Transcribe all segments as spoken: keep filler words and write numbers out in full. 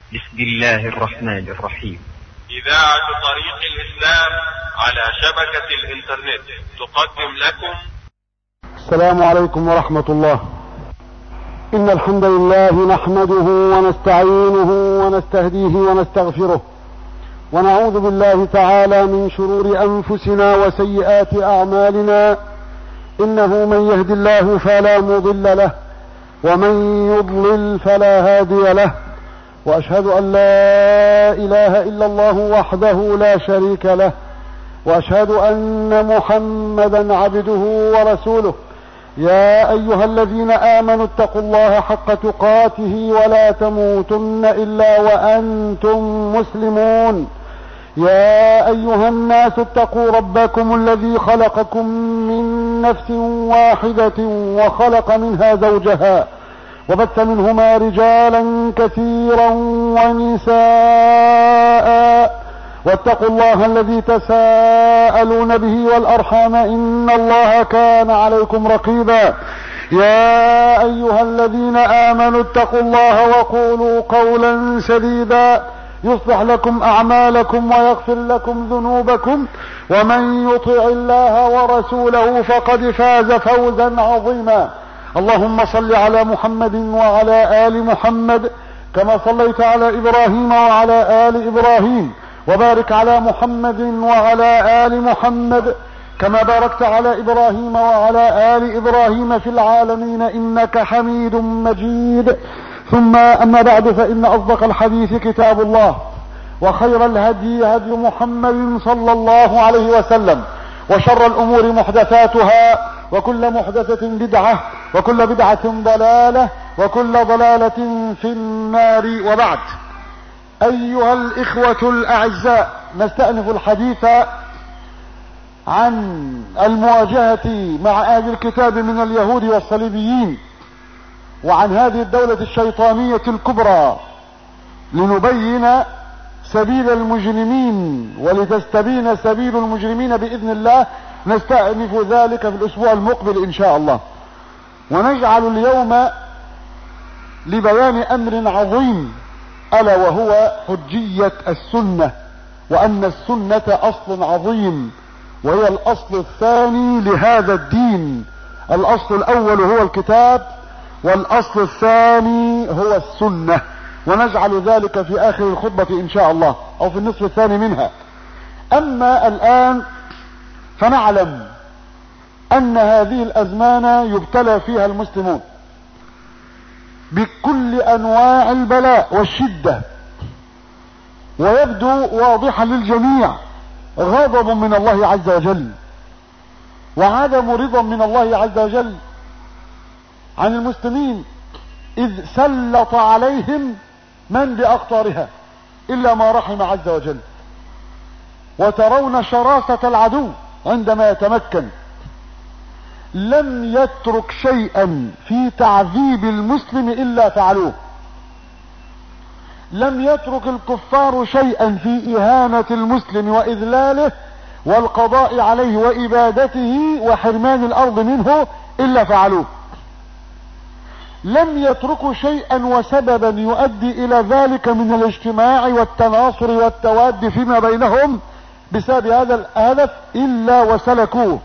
بسم الله الرحمن الرحيم. إذاعة طريق الإسلام على شبكة الإنترنت تقدم لكم. السلام عليكم ورحمة الله. إن الحمد لله نحمده ونستعينه ونستهديه ونستغفره، ونعوذ بالله تعالى من شرور أنفسنا وسيئات أعمالنا. إنه من يهد الله فلا مضل له، ومن يضلل فلا هادي له، وأشهد أن لا إله إلا الله وحده لا شريك له، وأشهد أن محمدا عبده ورسوله. يا أيها الذين آمنوا اتقوا الله حق تقاته ولا تموتن إلا وأنتم مسلمون. يا أيها الناس اتقوا ربكم الذي خلقكم من نفس واحدة وخلق منها زوجها، وبث منهما رجالا كثيرا ونساء، واتقوا الله الذي تساءلون به والأرحام إن الله كان عليكم رقيبا. يا أيها الذين آمنوا اتقوا الله وقولوا قولا سديدا يصلح لكم أعمالكم ويغفر لكم ذنوبكم، ومن يطع الله ورسوله فقد فاز فوزا عظيما. اللهم صل على محمد وعلى آل محمد كما صليت على إبراهيم وعلى آل إبراهيم، وبارك على محمد وعلى آل محمد كما باركت على إبراهيم وعلى آل إبراهيم في العالمين إنك حميد مجيد. ثم أما بعد، فإن أصدق الحديث كتاب الله، وخير الهدي هدي محمد صلى الله عليه وسلم، وشر الأمور محدثاتها، وكل محدثة بدعة، وكل بدعة ضلالة، وكل ضلالة في النار. وبعد، أيها الإخوة الأعزاء، نستأنف الحديث عن المواجهة مع أهل الكتاب من اليهود والصليبيين، وعن هذه الدولة الشيطانية الكبرى، لنبين سبيل المجرمين ولتستبين سبيل المجرمين بإذن الله. نستأنف ذلك في الأسبوع المقبل إن شاء الله. ونجعل اليوم لبيان أمر عظيم، ألا وهو حجية السنة، وأن السنة أصل عظيم، وهي الأصل الثاني لهذا الدين. الأصل الأول هو الكتاب، والأصل الثاني هو السنة، ونجعل ذلك في آخر الخطبة إن شاء الله، أو في النصف الثاني منها. أما الآن فنعلم أن هذه الأزمان يبتلى فيها المسلمون بكل أنواع البلاء والشدة، ويبدو واضحا للجميع غضب من الله عز وجل، وعدم رضا من الله عز وجل عن المسلمين، إذ سلط عليهم من بأقطارها إلا ما رحم عز وجل. وترون شراسة العدو عندما يتمكن، لم يترك شيئا في تعذيب المسلم إلا فعلوه. لم يترك الكفار شيئا في إهانة المسلم وإذلاله والقضاء عليه وإبادته وحرمان الأرض منه إلا فعلوه. لم يتركوا شيئا وسببا يؤدي إلى ذلك من الاجتماع والتناصر والتواد فيما بينهم بسبب هذا الهدف إلا وسلكوه.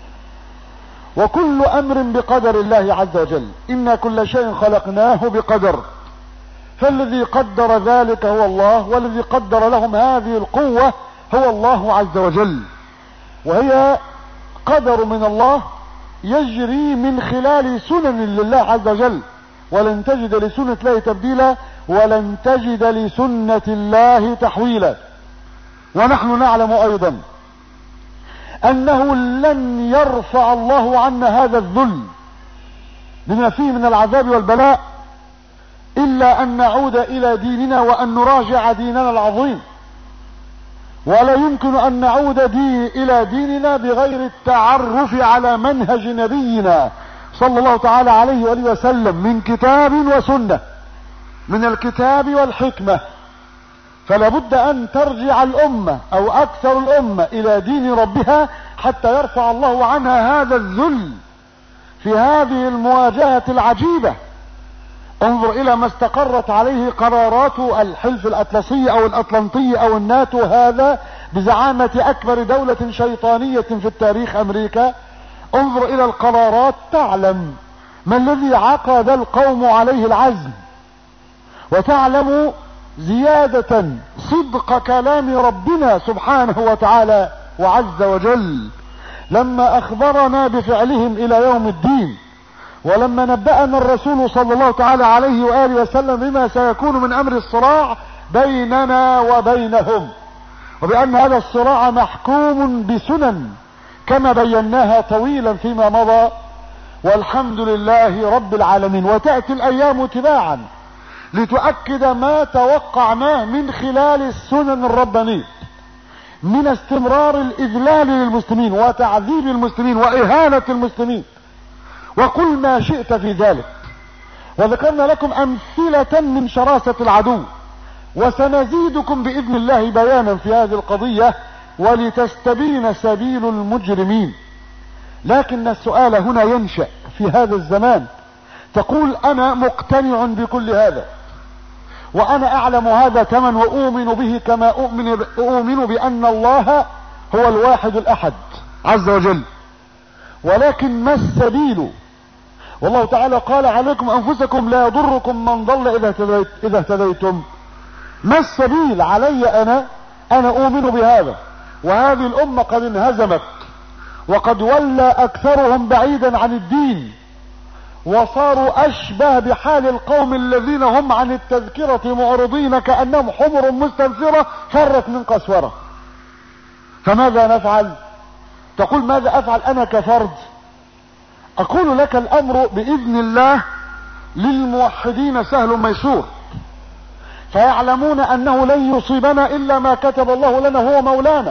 وكل أمر بقدر الله عز وجل، إن كل شيء خلقناه بقدر، فالذي قدر ذلك هو الله، والذي قدر لهم هذه القوة هو الله عز وجل، وهي قدر من الله يجري من خلال سنن لله عز وجل، ولن تجد لسنة الله تبديلا، ولن تجد لسنة الله تحويلا. ونحن نعلم أيضا أنه لن يرفع الله عنا هذا الذل بما فيه من العذاب والبلاء إلا أن نعود إلى ديننا، وأن نراجع ديننا العظيم. ولا يمكن أن نعود دي إلى ديننا بغير التعرف على منهج نبينا صلى الله تعالى عليه وآله وسلم من كتاب وسنة، من الكتاب والحكمة. فلا بد أن ترجع الأمة أو أكثر الأمة إلى دين ربها حتى يرفع الله عنها هذا الذل في هذه المواجهة العجيبة انظر الى ما استقرت عليه قرارات الحلف الاطلسي او الاطلنطي او الناتو هذا بزعامة اكبر دولة شيطانية في التاريخ امريكا. انظر الى القرارات تعلم ما الذي عقد القوم عليه العزم، وتعلم زيادة صدق كلام ربنا سبحانه وتعالى وعز وجل لما اخبرنا بفعلهم الى يوم الدين، ولما نبأنا الرسول صلى الله تعالى عليه وآله وسلم بما سيكون من امر الصراع بيننا وبينهم، وبأن هذا الصراع محكوم بسنن كما بيناها طويلا فيما مضى، والحمد لله رب العالمين. وتأتي الايام تباعا لتؤكد ما توقعناه من خلال السنن الربانية من استمرار الاذلال للمسلمين وتعذيب المسلمين واهانة المسلمين، وقل ما شئت في ذلك. وذكرنا لكم امثلة من شراسة العدو، وسنزيدكم باذن الله بيانا في هذه القضية ولتستبين سبيل المجرمين. لكن السؤال هنا ينشأ في هذا الزمان، تقول انا مقتنع بكل هذا وانا اعلم هذا كمن واؤمن به كما اؤمن, أؤمن بان الله هو الواحد الاحد عز وجل، ولكن ما السبيل؟ والله تعالى قال عليكم انفسكم لا يضركم من ضل اذا اهتديت اذا اهتديتم. ما السبيل علي انا؟ انا اؤمن بهذا، وهذه الامة قد انهزمت وقد ولى اكثرهم بعيدا عن الدين، وصاروا اشبه بحال القوم الذين هم عن التذكرة معرضين كأنهم حمر مستنفرة فرت من قسورة. فماذا نفعل؟ تقول ماذا افعل انا كفرد؟ اقول لك الامر باذن الله للموحدين سهل ميسور، فيعلمون انه لن يصيبنا الا ما كتب الله لنا هو مولانا،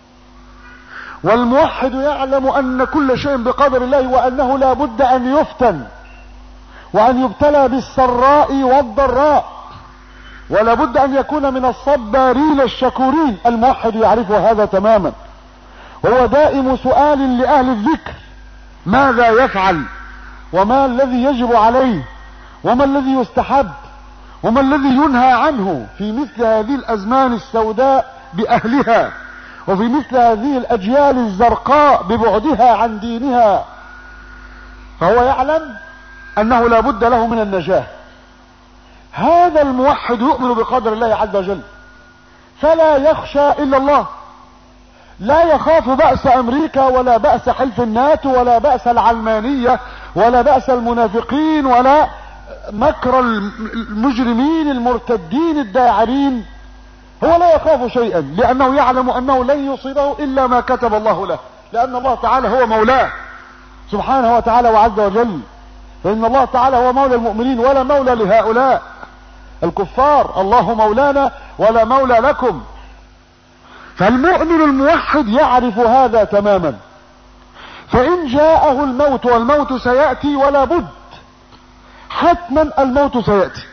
والموحد يعلم ان كل شيء بقدر الله، وانه لا بد ان يفتن وان يبتلى بالسراء والضراء، ولا بد ان يكون من الصبارين الشكورين. الموحد يعرف هذا تماما، هو دائم سؤال لأهل الذكر ماذا يفعل، وما الذي يجب عليه، وما الذي يستحب، وما الذي ينهى عنه في مثل هذه الأزمان السوداء بأهلها، وفي مثل هذه الأجيال الزرقاء ببعدها عن دينها. فهو يعلم أنه لا بد له من النجاة. هذا الموحد يؤمن بقدر الله عز وجل، فلا يخشى إلا الله، لا يخاف بأس امريكا ولا بأس حلف الناتو ولا بأس العلمانية ولا بأس المنافقين ولا مكر المجرمين المرتدين الداعرين. هو لا يخاف شيئا لأنه يعلم أنه لن يصيبه إلا ما كتب الله له، لأن الله تعالى هو مولاه سبحانه وتعالى وعز وجل. فإن الله تعالى هو مولى المؤمنين ولا مولى لهؤلاء الكفار. الله مولانا ولا مولى لكم. فالمؤمن الموحد يعرف هذا تماما، فإن جاءه الموت، والموت سيأتي ولا بد، حتما الموت سيأتي،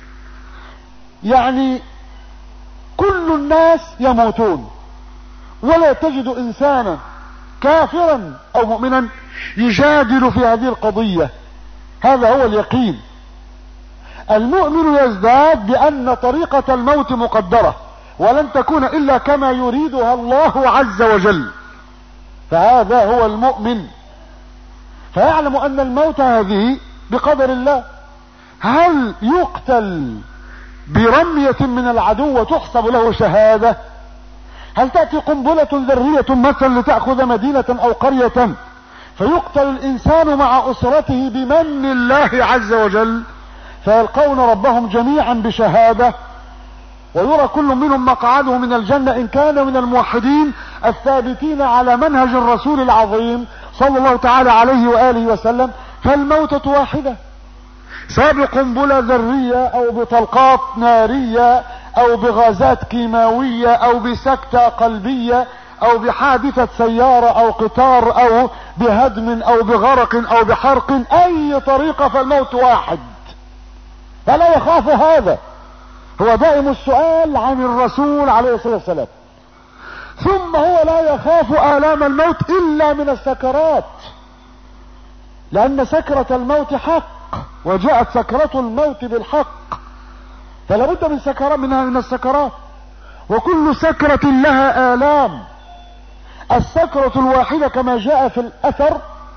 يعني كل الناس يموتون، ولا تجد إنسانا كافرا أو مؤمنا يجادل في هذه القضية. هذا هو اليقين. المؤمن يزداد بأن طريقة الموت مقدرة ولن تكون إلا كما يريدها الله عز وجل، فهذا هو المؤمن، فيعلم أن الموت هذه بقدر الله. هل يقتل برمية من العدو وتحسب له شهادة؟ هل تأتي قنبلة ذرية مثلا لتأخذ مدينة أو قرية فيقتل الإنسان مع أسرته بمن الله عز وجل، فيلقون ربهم جميعا بشهادة، ويرى كل منهم مقعده من الجنة إن كان من الموحدين الثابتين على منهج الرسول العظيم صلى الله تعالى عليه وآله وسلم. فالموتة واحدة، سواء بقنبلة ذرية أو بطلقات نارية أو بغازات كيماوية أو بسكتة قلبية أو بحادثة سيارة أو قطار أو بهدم أو بغرق أو بحرق، أي طريقة فالموت واحد، فلا يخاف هذا. هو دائم السؤال عن الرسول عليه الصلاة والسلام. ثم هو لا يخاف آلام الموت إلا من السكرات، لأن سكرة الموت حق، وجاءت سكرة الموت بالحق، فلا بد من سكرات منها من السكرات، وكل سكرة لها آلام. السكرة الواحدة كما جاء في الأثر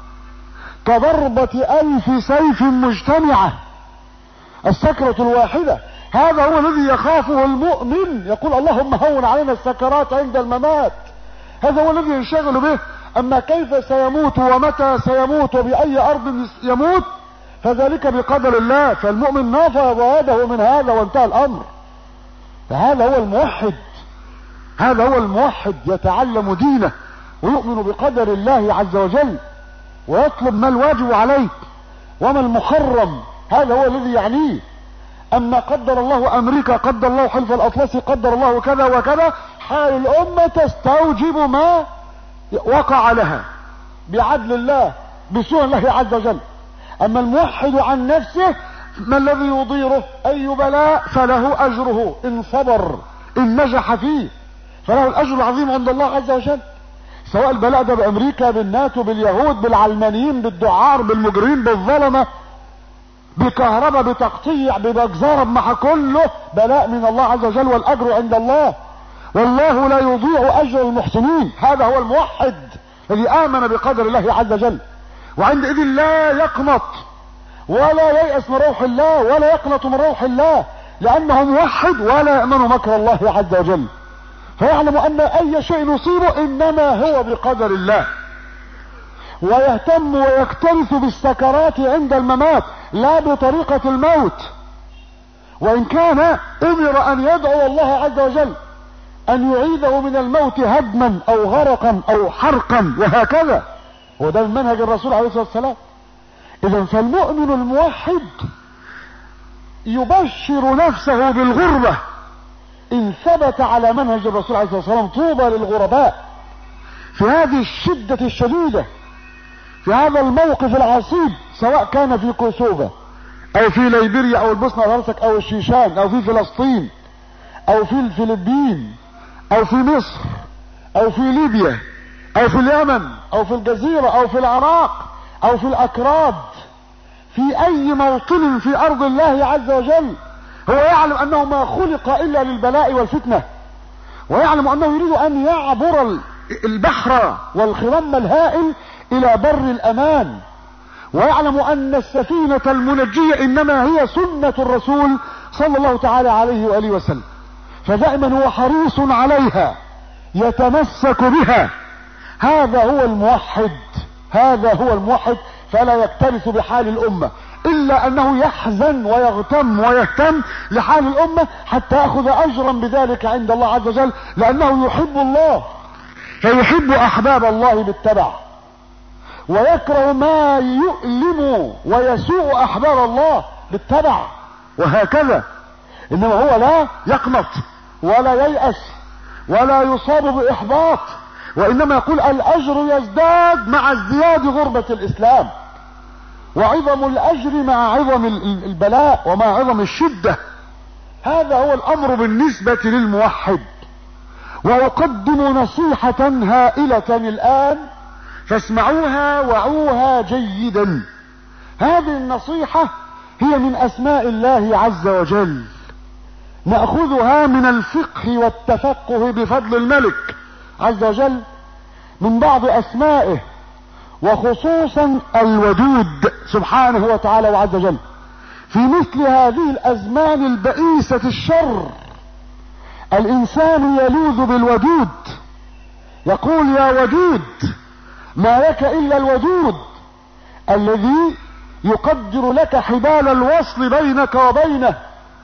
كضربة ألف سيف مجتمعة. السكرة الواحدة هذا هو الذي يخافه المؤمن، يقول اللهم هون علينا السكرات عند الممات، هذا هو الذي ينشغل به. أما كيف سيموت ومتى سيموت وبأي أرض يموت فذلك بقدر الله، فالمؤمن نفض يده من هذا وانتهى الأمر. فهذا هو الموحد، هذا هو الموحد يتعلم دينه ويؤمن بقدر الله عز وجل ويطلب ما الواجب عليه وما المحرم، هذا هو الذي يعنيه. أما قدر الله أمريكا، قدر الله حلف الأطلسي، قدر الله كذا وكذا، حال الأمة تستوجب ما وقع لها بعدل الله بسوء الله عز وجل. أما الموحد عن نفسه ما الذي يضيره؟ أي بلاء فله أجره إن صبر، إن نجح فيه فله الأجر العظيم عند الله عز وجل. سواء البلاء ده بأمريكا، بالناتو، باليهود، بالعلمانيين، بالدعار، بالمجرمين، بالظلمة، بكهرباء، بتقطيع، بمجزرة، مع كله بلاء من الله عز وجل والأجر عند الله، والله لا يضيع أجر المحسنين. هذا هو الموحد الذي آمن بقدر الله عز وجل، وعندئذ لا يقنط ولا ييأس من روح الله ولا يقنط من روح الله، لأنه موحد ولا يأمن مكر الله عز وجل، فيعلم أن أي شيء يصيبه إنما هو بقدر الله، ويهتم ويكترث بالسكرات عند الممات لا بطريقة الموت. وإن كان أمر أن يدعو الله عز وجل أن يعيده من الموت هدما أو غرقا أو حرقا وهكذا، وده من منهج الرسول عليه الصلاة والسلام. إذن فالمؤمن الموحد يبشر نفسه بالغربة إن ثبت على منهج الرسول عليه الصلاة والسلام. طوبى للغرباء في هذه الشدة الشديدة، في هذا الموقف العصيب، سواء كان في كوسوفا أو في ليبيريا أو البوسنة والهرسك أو الشيشان أو في فلسطين أو في الفلبين أو في مصر أو في ليبيا أو في اليمن أو في الجزيرة أو في العراق أو في الأكراد، في أي موطن في أرض الله عز وجل، هو يعلم أنه ما خلق إلا للبلاء والفتنة، ويعلم أنه يريد أن يعبر البحر والخرم الهائل إلى بر الأمان، ويعلم أن السفينة المنجية إنما هي سنة الرسول صلى الله تعالى عليه وآله وسلم، فدائما هو حريص عليها يتمسك بها. هذا هو الموحد، هذا هو الموحد، فلا يكترث بحال الأمة، إلا أنه يحزن ويغتم ويهتم لحال الأمة حتى يأخذ أجرا بذلك عند الله عز وجل، لأنه يحب الله فيحب أحباب الله بالتبع، ويكره ما يؤلم ويسوء أحباب الله بالتبع، وهكذا. إنما هو لا يقنط ولا ييأس ولا يصاب بإحباط، وإنما يقول الأجر يزداد مع ازدياد غربة الإسلام، وعظم الأجر مع عظم البلاء ومع عظم الشدة. هذا هو الأمر بالنسبة للموحد. وأقدم نصيحة هائلة الآن فاسمعوها وعوها جيدا. هذه النصيحة هي من أسماء الله عز وجل، نأخذها من الفقه والتفقه بفضل الملك عز وجل من بعض أسمائه، وخصوصا الودود سبحانه وتعالى وعز وجل. في مثل هذه الأزمان البئيسة الشر الإنسان يلوذ بالودود، يقول يا ودود ما لك إلا الودود الذي يقدر لك حبال الوصل بينك وبينه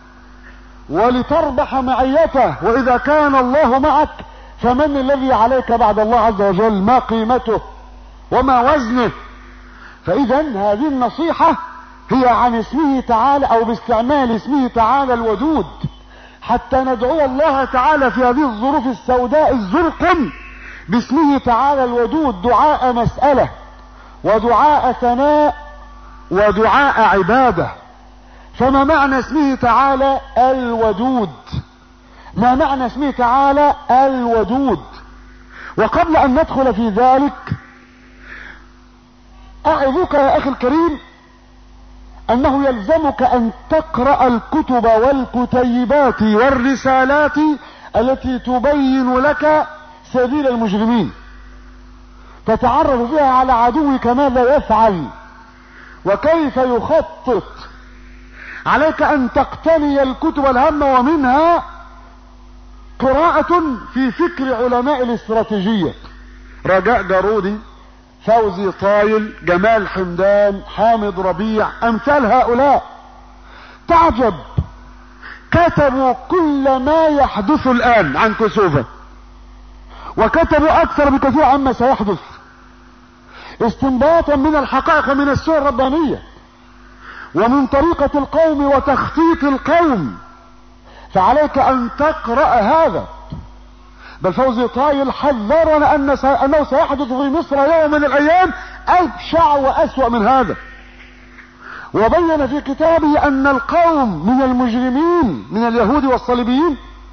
ولتربح معيته، وإذا كان الله معك فمن الذي عليك بعد الله عز وجل؟ ما قيمته وما وزنه؟ فإذا هذه النصيحة هي عن اسمه تعالى أو باستعمال اسمه تعالى الودود، حتى ندعو الله تعالى في هذه الظروف السوداء الزرقم باسمه تعالى الودود، دعاء مسألة ودعاء ثناء ودعاء عبادة. فما معنى اسمه تعالى الودود؟ ما معنى اسمه تعالى الودود؟ وقبل أن ندخل في ذلك أعظك يا أخي الكريم انه يلزمك ان تقرأ الكتب والكتيبات والرسالات التي تبين لك سبيل المجرمين، تتعرف بها على عدوك ماذا يفعل وكيف يخطط. عليك ان تقتني الكتب الهامة، ومنها قراءة في فكر علماء الاستراتيجية، رجاء جارودي، فوزي طايل، جمال حمدان، حامد ربيع، امثال هؤلاء. تعجب، كتبوا كل ما يحدث الان عن كسوفة، وكتبوا اكثر بكثير عما سيحدث، استنباطا من الحقائق ومن السور الربانية ومن طريقة القوم وتخطيط القوم. فعليك ان تقرأ هذا. بل فوزي طايل حذرنا أن انه سيحدث في مصر يوم من الايام ابشع واسوأ من هذا، وبين في كتابه ان القوم من المجرمين من اليهود والصليبيين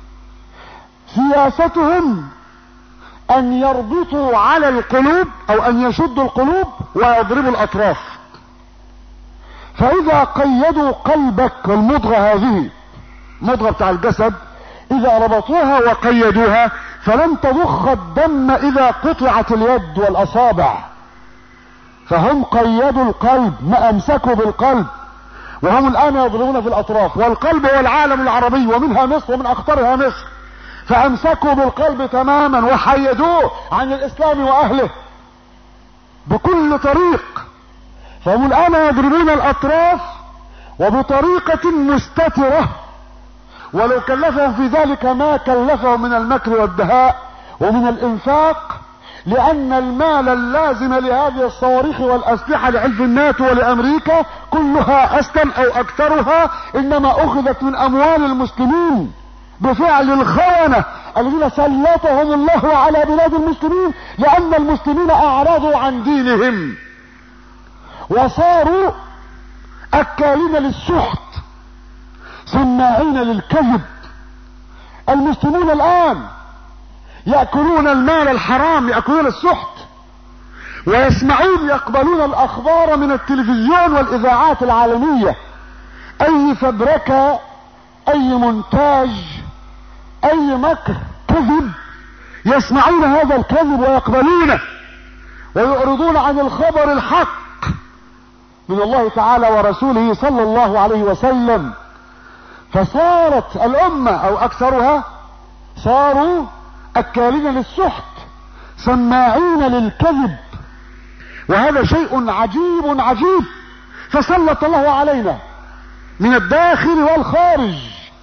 سياستهم ان يربطوا على القلوب او ان يشدوا القلوب ويضربوا الاطراف. فاذا قيدوا قلبك، والمضغة هذه مضغة بتاع الجسد، اذا ربطوها وقيدوها فلن تضخ الدم اذا قطعت اليد والاصابع. فهم قيدوا القلب، ما امسكوا بالقلب، وهم الان يضربون في الاطراف. والقلب هو العالم العربي، ومنها مصر ومن اخطرها مصر. فامسكوا بالقلب تماما وحيدوه عن الاسلام واهله بكل طريق. فهم الان يضربون الاطراف وبطريقة مستترة، ولو كلفهم في ذلك ما كلفهم من المكر والدهاء ومن الانفاق، لان المال اللازم لهذه الصواريخ والاسلحة لحلف الناتو ولامريكا كلها اصلا او اكثرها انما اخذت من اموال المسلمين بفعل الخونة الذين سلطهم الله على بلاد المسلمين، لان المسلمين اعرضوا عن دينهم وصاروا اكالين للسحت سماعين للكذب. المسلمون الان يأكلون المال الحرام، يأكلون السحت، ويسمعون يقبلون الاخبار من التلفزيون والاذاعات العالمية. اي فبركة، اي منتاج، اي مكر كذب، يسمعون هذا الكذب ويقبلونه ويعرضون عن الخبر الحق من الله تعالى ورسوله صلى الله عليه وسلم. فصارت الامة او اكثرها صاروا اكالين للسحت سماعين للكذب، وهذا شيء عجيب عجيب. فسلط الله علينا من الداخل والخارج.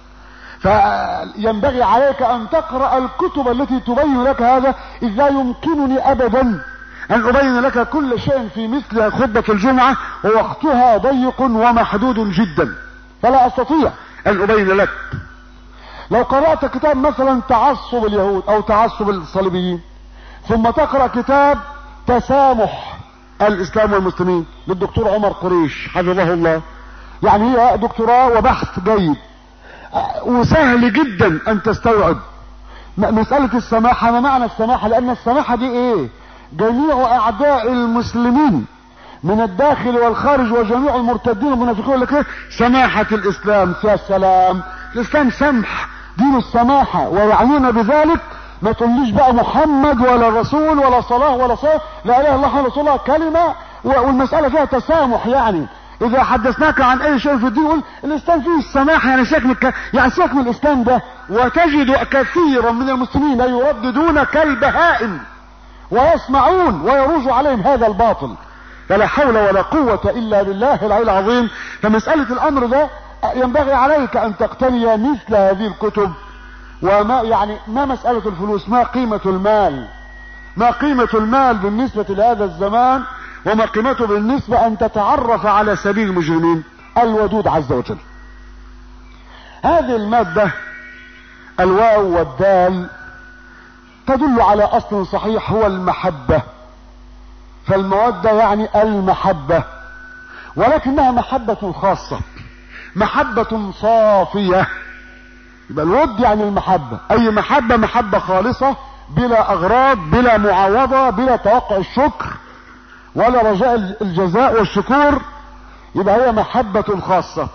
فينبغي عليك ان تقرأ الكتب التي تبين لك هذا، اذ لا يمكنني ابدا ان ابين لك كل شيء في مثل خطبة الجمعة، ووقتها ضيق ومحدود جدا، فلا استطيع ان ابين لك. لو قرأت كتاب مثلا تعصب اليهود او تعصب الصليبيين، ثم تقرأ كتاب تسامح الاسلام والمسلمين للدكتور عمر قريش حفظه الله، يعني هي دكتوراه وبحث جيد، وسهل جدا ان تستوعب مسألة السماحة. ما معنى السماحة؟ لان السماحة دي ايه؟ جميع اعداء المسلمين من الداخل والخارج وجميع المرتدين والمنافقين لك ايه؟ سماحة الاسلام فيها السلام، الاسلام سمح، دين السماحة. ويعنون بذلك ما تقوليش بقى محمد ولا رسول ولا صلاة ولا صلاة، لا اله الا الله ولا رسول الله، كلمة والمسألة فيها تسامح. يعني اذا حدثناك عن اي شيء في الدين قول الاسلام فيه السماحة، يعني سيبك من يعني سيبك من الاسلام ده. وتجد كثيرا من المسلمين لا يرددون كالبهائم ويسمعون ويروج عليهم هذا الباطل. فلا حول ولا قوة الا بالله العلي العظيم. فمسألة الامر ده ينبغي عليك ان تقتني مثل هذه الكتب. وما يعني ما مسألة الفلوس، ما قيمة المال، ما قيمة المال بالنسبة لهذا الزمان، وما قيمته بالنسبة ان تتعرف على سبيل المجرمين. الودود عز وجل، هذه المادة الواو والدال تدل على اصل صحيح هو المحبة. فالمودة يعني المحبة، ولكنها محبة خاصة، محبة صافية. يبقى الود يعني المحبة، اي محبة محبة خالصة بلا اغراض، بلا معاوضة، بلا توقع الشكر ولا رجاء الجزاء والشكور. يبقى هي محبة خاصة.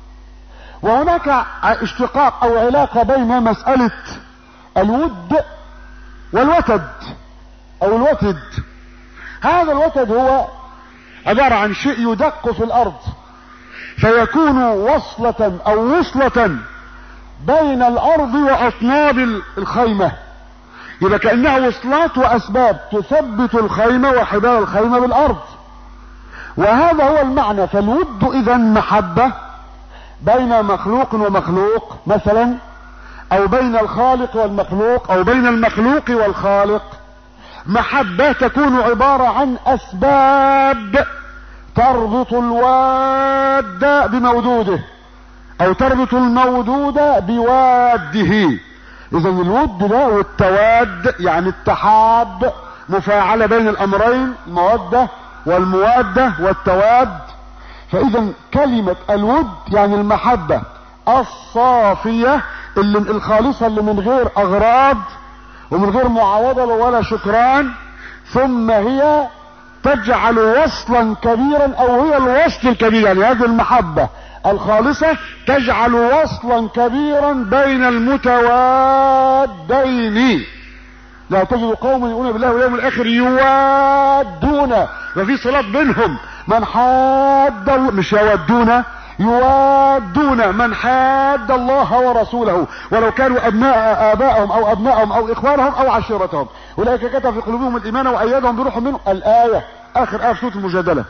وهناك اشتقاق او علاقة بين مسألة الود والوتد او الوتد. هذا الوتد هو عبارة عن شيء يدق في الارض فيكون وصلة او وصلة بين الارض واطناب الخيمة، يبقى كأنها وصلات واسباب تثبت الخيمة وحبال الخيمة بالارض، وهذا هو المعنى. فالود اذا محبة بين مخلوق ومخلوق مثلا، او بين الخالق والمخلوق، او بين المخلوق والخالق. محبة تكون عبارة عن اسباب تربط الواد بمودوده او تربط المودود بواده. اذا الود ده والتواد يعني التحاب، مفاعلة بين الامرين، المودة والموادة والتواد. فاذا كلمة الود يعني المحبة الصافية اللي الخالصة اللي من غير اغراض ومن غير معاوضة ولا شكران، ثم هي تجعل وصلا كبيرا او هي الوصل الكبير. يعني هذه المحبة الخالصة تجعل وصلا كبيرا بين المتوادين. لا تجد قوم يؤمنون بالله واليوم الاخر يوادون، وفي صلات بينهم من حاد الله، مش يودون، يوادون من حاد الله ورسوله ولو كانوا ابناء ابائهم او ابنائهم او اخوانهم او عشيرتهم، اولئك كتب في قلوبهم الايمان وايدهم بروح منه. الايه اخر ايه في سوره المجادله.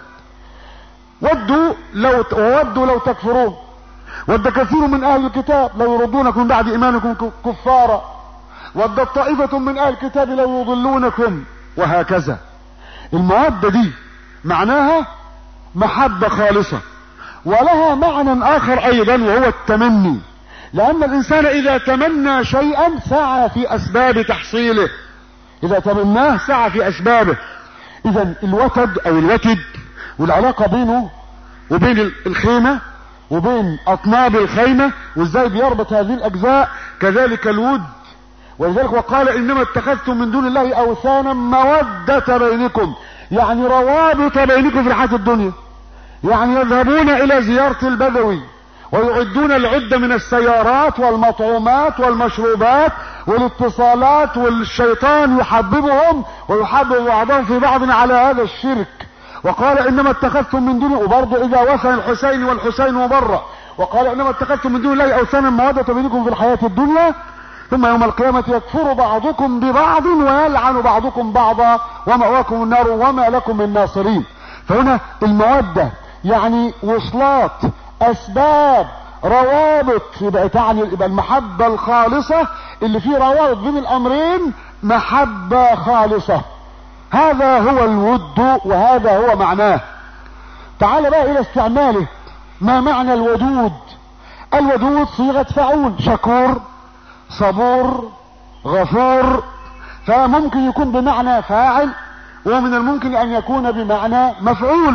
ودوا لو ودوا لو تكفرون، ود كثير من اهل الكتاب لو يردونكم بعد ايمانكم كفارا، ودت طائفة من اهل الكتاب لو يضلونكم، وهكذا. المودة دي معناها محبة خالصة، ولها معنى اخر ايضا وهو التمني، لان الانسان اذا تمنى شيئا سعى في اسباب تحصيله، اذا تمناه سعى في اسبابه. اذا الوتد او الوتد والعلاقة بينه وبين الخيمة وبين اطناب الخيمة وازاي بيربط هذه الاجزاء، كذلك الود. ولذلك وقال انما اتخذتم من دون الله اوثانا مودة بينكم، يعني روابط بينكم في الحياة الدنيا. يعني يذهبون الى زيارة البدوي ويعدون العدة من السيارات والمطعومات والمشروبات والاتصالات، والشيطان يحببهم ويحبب بعضهم في بعض على هذا الشرك. وقال انما اتخذتم من دونه، وبرضه اذا وثن الحسين والحسين مبرأ، وقال انما اتخذتم من دون الله اوثانا مودة بينكم في الحياة الدنيا ثم يوم القيامة يكفر بعضكم ببعض ويلعن بعضكم بعضا ومأواكم النار وما لكم من ناصرين. فهنا المودة يعني وصلات، اسباب، روابط، يبقى تعني يبقى المحبة الخالصة اللي فيه روابط بين الامرين محبة خالصة. هذا هو الود وهذا هو معناه. تعال بقى الى استعماله. ما معنى الودود؟ الودود صيغة فعول، شكور، صبور، غفور، فممكن يكون بمعنى فاعل ومن الممكن ان يكون بمعنى مفعول.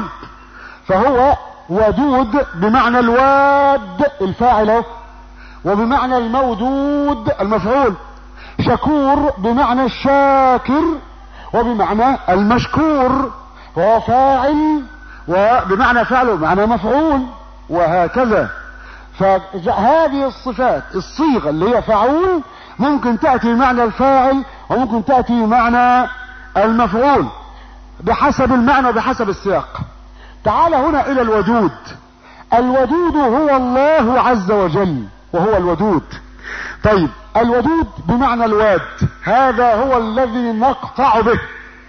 فهو ودود بمعنى الواد الفاعل، وبمعنى المودود المفعول. شكور بمعنى الشاكر وبمعنى المشكور، وهو فاعل وبمعنى فعل وبمعنى مفعول، وهكذا. فهذه الصفات الصيغة اللي هي فعول ممكن تأتي بمعنى الفاعل وممكن تأتي بمعنى المفعول بحسب المعنى وبحسب السياق. تعال هنا الى الودود. الودود هو الله عز وجل وهو الودود. طيب الودود بمعنى الواد، هذا هو الذي نقطع به،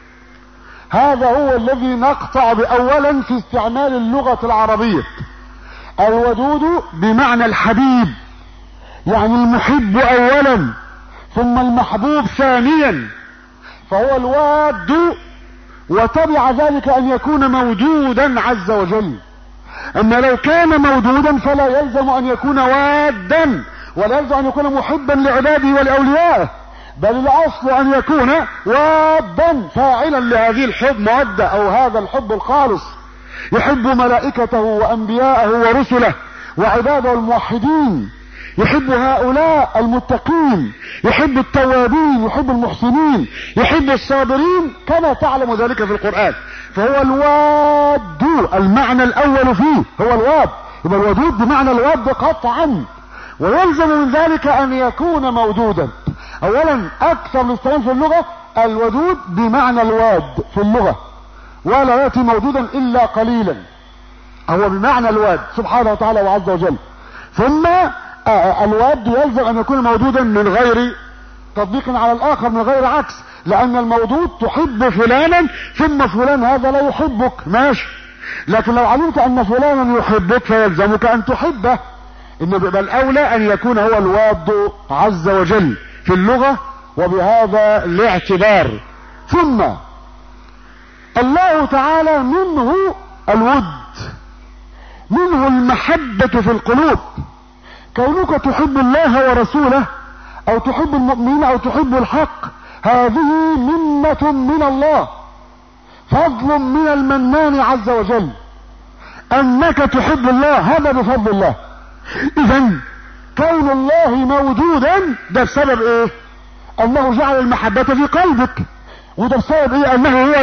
هذا هو الذي نقطع به اولا في استعمال اللغة العربية. الودود بمعنى الحبيب، يعني المحب اولا ثم المحبوب ثانيا، فهو الواد، وتبع ذلك ان يكون موجودا عز وجل. اما لو كان موجودا فلا يلزم ان يكون وادا، ولا يلزم ان يكون محبا لعباده ولاوليائه، بل الاصل ان يكون وادا فاعلا لهذه الحب مودة او هذا الحب الخالص، يحب ملائكته وانبياءه ورسله وعباده الموحدين، يحب هؤلاء المتقين، يحب التوابين، يحب المحسنين، يحب الصابرين، كما تعلم ذلك في القرآن. فهو الواد، المعنى الاول فيه هو الواد، يبقى الودود بمعنى الواد قطعا، ويلزم من ذلك ان يكون مودودا. اولا اكثر الاستعمال في اللغة الودود بمعنى الواد في اللغة، ولا يأتي مودودا الا قليلا، هو بمعنى الواد سبحانه وتعالى وعز وجل. ثم الواد يلزم ان يكون مودودا من غير تطبيق على الاخر، من غير عكس، لان المودود تحب فلانا ثم فلان هذا لا يحبك ماشي، لكن لو علمت ان فلانا يحبك فيلزمك ان تحبه، انه بيبقى الاولى ان يكون هو الواد عز وجل في اللغة وبهذا الاعتبار. ثم الله تعالى منه الود، منه المحبة في القلوب، كونك تحب الله ورسوله او تحب المؤمنين او تحب الحق، هذه منة من الله، فضل من المنان عز وجل، انك تحب الله هذا بفضل الله. اذا كون الله موجودا ده بسبب ايه؟ انه جعل المحبة في قلبك، وده بسبب ايه؟ انه هو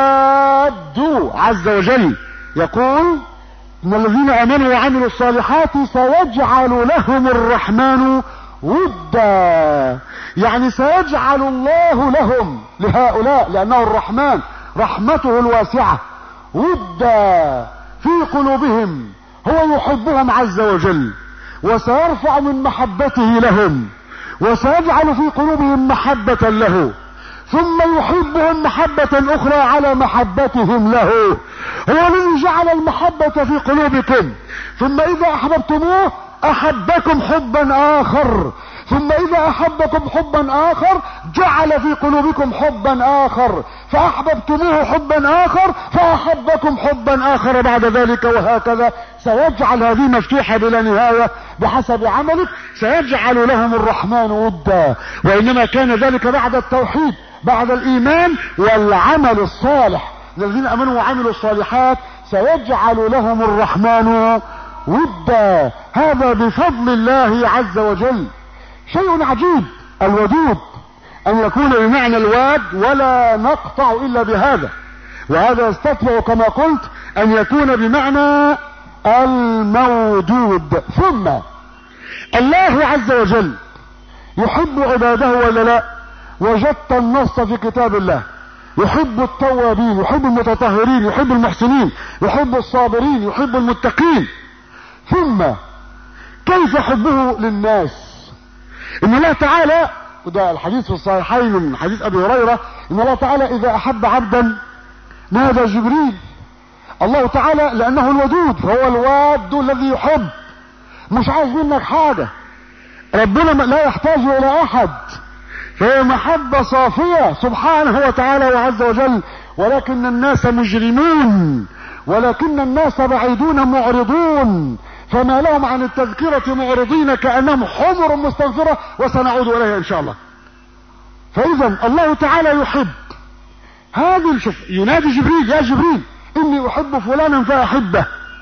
الواد عز وجل. يقول ان الذين امنوا وعملوا الصالحات سيجعل لهم الرحمن ودا، يعني سيجعل الله لهم لهؤلاء لانه الرحمن رحمته الواسعة ودا في قلوبهم، هو يحبهم عز وجل وسيرفع من محبته لهم وسيجعل في قلوبهم محبة له، ثم يحبهم محبة اخرى على محبتهم له. هو الذي جعل المحبة في قلوبكم، ثم اذا احببتموه احبكم حبا اخر، ثم اذا احبكم حبا اخر جعل في قلوبكم حبا اخر، فاحببتموه حبا اخر فاحبكم حبا اخر بعد ذلك، وهكذا سيجعل هذه مفتوحة بلا نهاية بحسب عملك، سيجعل لهم الرحمن ودا. وانما كان ذلك بعد التوحيد، بعد الايمان والعمل الصالح. الذين امنوا وعملوا الصالحات سيجعل لهم الرحمن ودا، هذا بفضل الله عز وجل. شيء عجيب الودود ان يكون بمعنى الواد، ولا نقطع الا بهذا، وهذا يستطيع كما قلت ان يكون بمعنى المودود. ثم الله عز وجل يحب عباده ولا لا؟ وجدت النص في كتاب الله، يحب التوابين، يحب المتطهرين، يحب المحسنين، يحب الصابرين، يحب المتقين. ثم كيف حبه للناس؟ ان الله تعالى، وده الحديث في الصحيحين من حديث ابي هريرة، ان الله تعالى اذا احب عبدا نادى جبريل. الله تعالى لانه الودود، فهو الواد الذي يحب، مش عايز منك حاجة، ربنا لا يحتاج الى احد، فهي محبة صافية سبحانه وتعالى وعز وجل. ولكن الناس مجرمون، ولكن الناس بعيدون معرضون، فما لهم عن التذكرة معرضين كأنهم حمر مستنفرة، وسنعود إليها إن شاء الله. فإذا الله تعالى يحب هذه الشف، ينادي جبريل يا جبريل إني أحب فلانا فأحبه،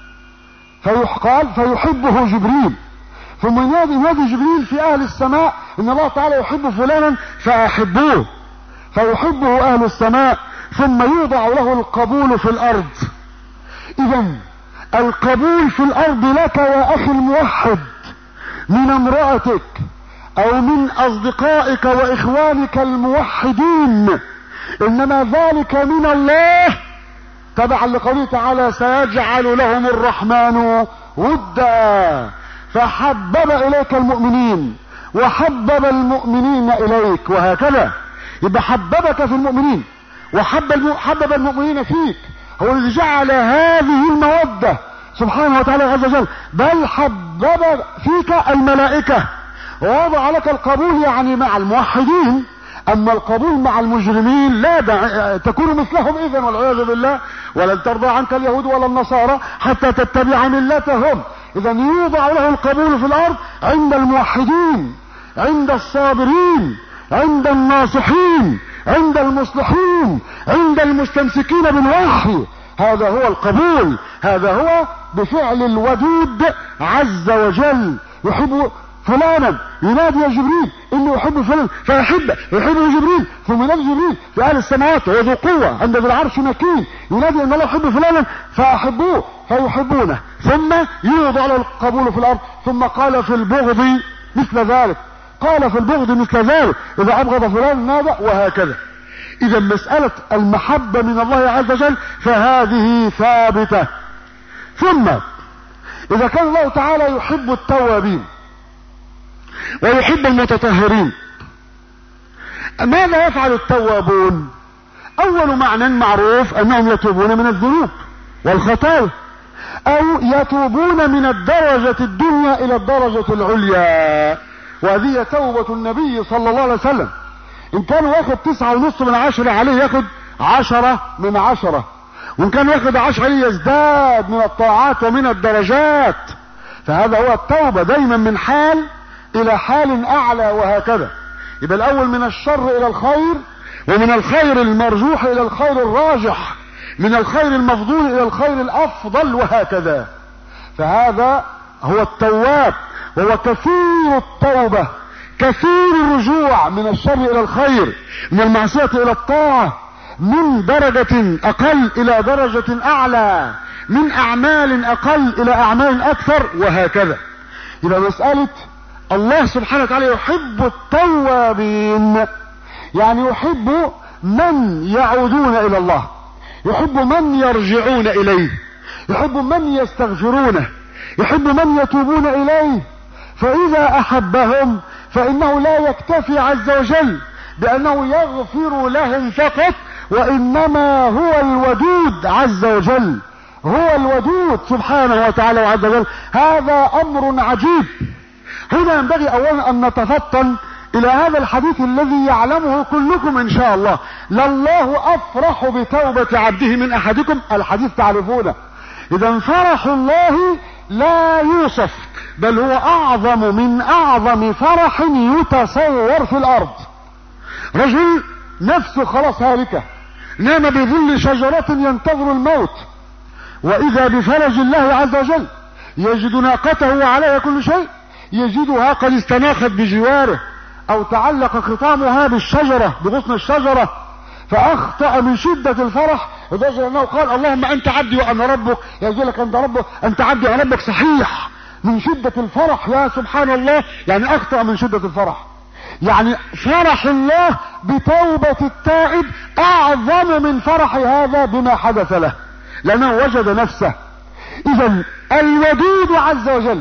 فيقال فيحبه جبريل، ثم ينادي ينادي جبريل في أهل السماء إن الله تعالى يحب فلانا فأحبوه، فيحبه أهل السماء، ثم يوضع له القبول في الأرض. إذا القبول في الارض لك يا اخي الموحد من امرأتك او من اصدقائك واخوانك الموحدين، انما ذلك من الله تبعا لقوله تعالى سيجعل لهم الرحمن ودا، فحبب اليك المؤمنين وحبب المؤمنين اليك، وهكذا. يبقى حببك في المؤمنين وحبب المؤمنين فيك، هو الذي جعل هذه المودة سبحانه وتعالى عز وجل، بل حبب فيك الملائكة ووضع لك القبول يعني مع الموحدين. اما القبول مع المجرمين لا دع... تكون مثلهم اذا والعياذ بالله، ولن ترضى عنك اليهود ولا النصارى حتى تتبع ملتهم. اذا يوضع له القبول في الارض عند الموحدين، عند الصابرين، عند الناصحين، عند المصلحين، عند المستمسكين بالوحي. هذا هو القبول، هذا هو بفعل الودود عز وجل. يحب فلانا، ينادي يا جبريل اني احب فلان فيحبه، يحبه جبريل، ثم ينادي جبريل في اهل السماوات وذو قوه عند ذي العرش مكين، ينادي ان الله يحب فلانا فاحبوه فيحبونه، ثم يوضع له القبول في الارض. ثم قال في البغض مثل ذلك، قال في البغض مثل ذلك، اذا ابغض فلان نادى، وهكذا. اذا مسألة المحبة من الله عز وجل فهذه ثابتة. ثم اذا كان الله تعالى يحب التوابين ويحب المتطهرين، ماذا يفعل التوابون؟ اول معنى معروف انهم يتوبون من الذنوب والخطايا، او يتوبون من الدرجة الدنيا الى الدرجة العليا، وهذه توبة النبي صلى الله عليه وسلم. ان كان ياخد تسعة ونص من عشرة عليه ياخد عشرة من عشرة، وان كان ياخد عشرة عليه يزداد من الطاعات ومن الدرجات. فهذا هو التوبة، دايما من حال الى حال اعلى وهكذا. يبقى الاول من الشر الى الخير، ومن الخير المرجوح الى الخير الراجح، من الخير المفضول الى الخير الافضل وهكذا. فهذا هو التواب، وهو كثير التوبة، كثير الرجوع من الشر الى الخير، من المعصية الى الطاعة، من درجة اقل الى درجة اعلى، من اعمال اقل الى اعمال اكثر وهكذا. يبقى مسألة الله سبحانه وتعالى يحب التوابين، يعني يحب من يعودون الى الله، يحب من يرجعون اليه، يحب من يستغفرونه، يحب من يتوبون اليه. فاذا احبهم فانه لا يكتفي عز وجل بانه يغفر لهم فقط، وانما هو الودود عز وجل، هو الودود سبحانه وتعالى وعز وجل. هذا امر عجيب. هنا ينبغي اولا ان نتفطن الى هذا الحديث الذي يعلمه كلكم ان شاء الله: لله افرح بتوبة عبده من احدكم. الحديث تعرفونه. اذا فرح الله لا يوصف، بل هو اعظم من اعظم فرح يتصور في الارض. رجل نفسه خلاص هالكة، نام بظل شجرة ينتظر الموت، واذا بفرج الله عز وجل يجد ناقته وعليها كل شيء، يجدها قد استناخت بجواره، او تعلق خطامها بالشجرة بغصن الشجرة، فاخطأ من شدة الفرح لدرجة انه قال: اللهم انت عبدي وانا ربك. يقول لك انت ربك، انت عبدي وانا ربك، صحيح، من شدة الفرح. يا سبحان الله، يعني اخطأ من شدة الفرح. يعني فرح الله بتوبة التائب اعظم من فرح هذا بما حدث له، لانه وجد نفسه. اذا الودود عز وجل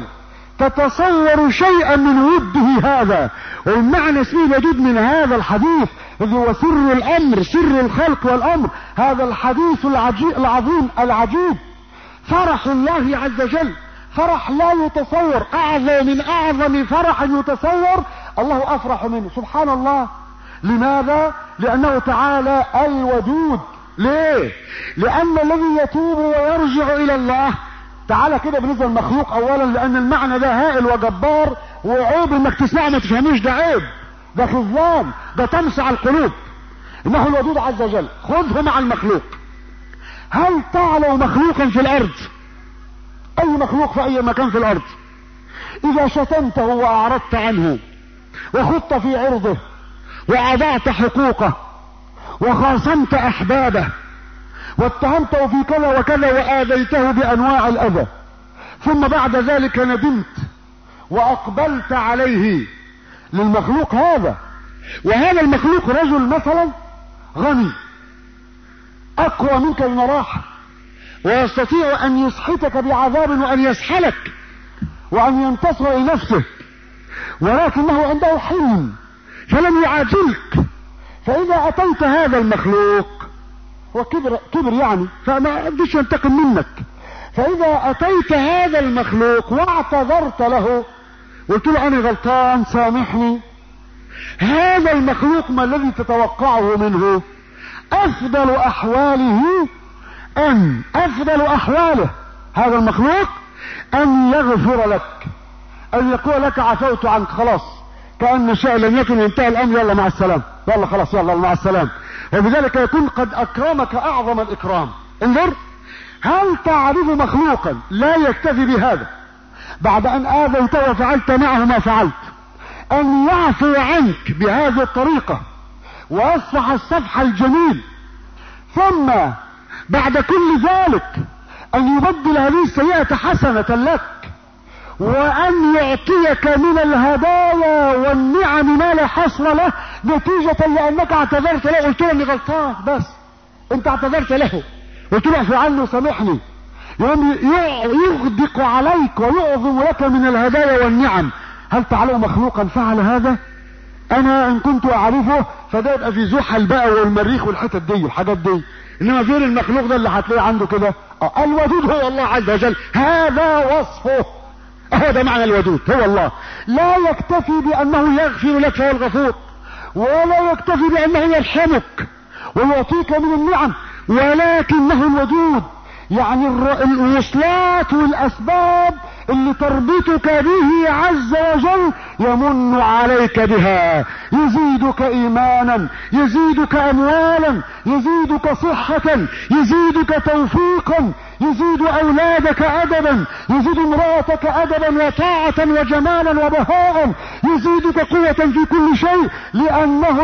تتصور شيئا من وده هذا، والمعنى اسمه الودود من هذا الحديث الذي هو سر الامر، سر الخلق والامر. هذا الحديث العجيب العظيم العجيب، فرح الله عز وجل فرح لا يتصور، اعظم من اعظم فرح يتصور، الله افرح منه سبحان الله. لماذا؟ لانه تعالى الودود. ليه؟ لان الذي يتوب ويرجع الى الله تعالى كده بالنسبه للمخلوق اولا، لان المعنى ده هائل وجبار، وعيب انك تسمعه ما تفهموش، ده عيب، ده خذلان، ده تمسع القلوب. انه الودود عز وجل. خذه مع المخلوق. هل تعلو مخلوقا في الارض، اي مخلوق في اي مكان في الارض، اذا شتمته واعرضت عنه وخضت في عرضه واضعت حقوقه وخاصمت احبابه واتهمته في كذا وكذا واذيته بانواع الاذى، ثم بعد ذلك ندمت واقبلت عليه، للمخلوق هذا، وهذا المخلوق رجل مثلا غني اقوى منك بمراحل، ويستطيع ان يسحتك بعذاب وان يسحلك وان ينتصر لنفسه، ولكنه عنده حلم فلم يعاجلك. فاذا اتيت هذا المخلوق وكبر كبر يعني فما قدش ينتقم منك، فاذا اتيت هذا المخلوق واعتذرت له قلت له انا غلطان سامحني، هذا المخلوق ما الذي تتوقعه منه؟ افضل احواله ان افضل احواله هذا المخلوق ان يغفر لك، ان يقول لك عفوت عنك، خلاص كأن شيء لم يكن وانتهى الامر، يلا مع السلام، يلا خلاص يلا مع السلام. وبذلك يكون قد اكرمك اعظم الاكرام. انظر، هل تعرف مخلوقا لا يكتفي بهذا بعد ان اذيت وفعلت معه ما فعلت ان يعفو عنك بهذه الطريقة ويصفح الصفح الجميل، ثم بعد كل ذلك ان يبدل هذه السيئة حسنة لك، وان يعطيك من الهدايا والنعم ما لا حصر له، نتيجة لانك اعتذرت له، قلت له اني غلطان، بس انت اعتذرت له قلت له اعفو عني وسامحني، يوم يغدق عليك ويعظم لك من الهدايا والنعم. هل تعلم مخلوقا فعل هذا؟ انا ان كنت اعرفه فده يبقى في زحل بقى والمريخ والحتت دي الحاجات دي، انما فين المخلوق ده اللي هتلاقيه عنده كده؟ اه الودود هو الله عز وجل، هذا وصفه، هذا معنى الودود هو الله. لا يكتفي بانه يغفر لك فهو الغفور، ولا يكتفي بانه يرحمك ويعطيك من النعم، ولكنه الودود، يعني الوصلات والاسباب اللي تربطك به عز وجل يمن عليك بها، يزيدك ايمانا، يزيدك اموالا، يزيدك صحة، يزيدك توفيقا، يزيد اولادك ادبا، يزيد امرأتك ادبا وطاعة وجمالا وبهاء، يزيدك قوة في كل شيء، لانه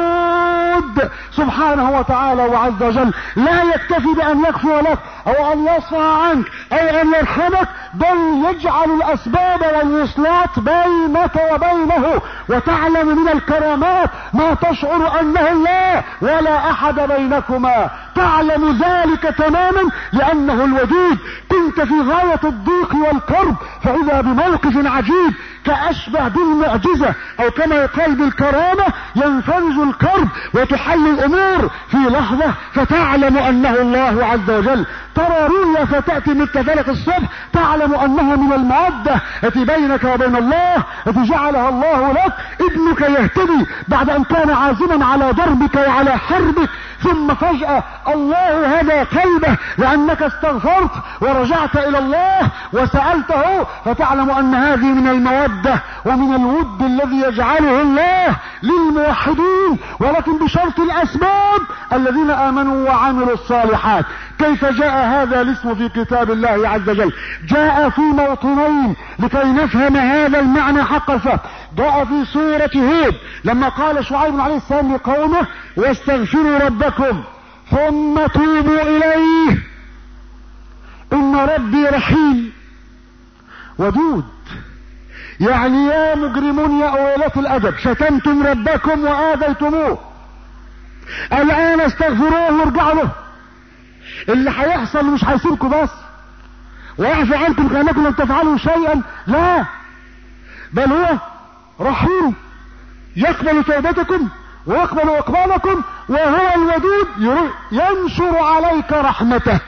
الودود سبحانه وتعالى وعز وجل. لا يكتفي بان يغفر لك او ان يصفح عنك او ان يرحمك، بل يجعل الاسباب والوصلات بينك وبينه، وتعلم من الكرامات ما تشعر انه الله ولا احد بينكما، تعلم ذلك تماما لانه الودود. كنت في غاية الضيق والكرب فاذا بموقف عجيب كاشبه بالمعجزة او كما يقال بالكرامة، ينفرج الكرب وتحل الامور في لحظة، فتعلم انه الله عز وجل. ترى رؤيا فتأتي مثل فلق الصبح، تعلم انها من المودة التي بينك وبين الله، التي جعلها الله لك. ابنك يهتدي بعد ان كان عازما على ضربك وعلى حربك، ثم فجأة الله هدى قلبه لانك استغفرت ورجعت الى الله وسألته، فتعلم ان هذه من المودة ومن الود الذي يجعله الله للموحدين، ولكن بشرط الاسباب الذين امنوا وعملوا الصالحات. كيف جاء هذا الاسم في كتاب الله عز وجل؟ جاء في موطنين لكي نفهم هذا المعنى حق الفهم. جاء في سورة هود لما قال شعيب عليه السلام لقومه واستغفروا ربكم ثم توبوا اليه ان ربي رحيم ودود. يعني يا مجرمون يا اولات الادب، شتمتم ربكم واذيتموه، الان استغفروه وارجعوا له. اللي هيحصل مش هيسيبكم بس ويعفو عنكم كانكم لم تفعلوا شيئا، لا، بل هو رحيم يقبل توبتكم ويقبل اقبالكم، وهو الودود ينشر عليك رحمته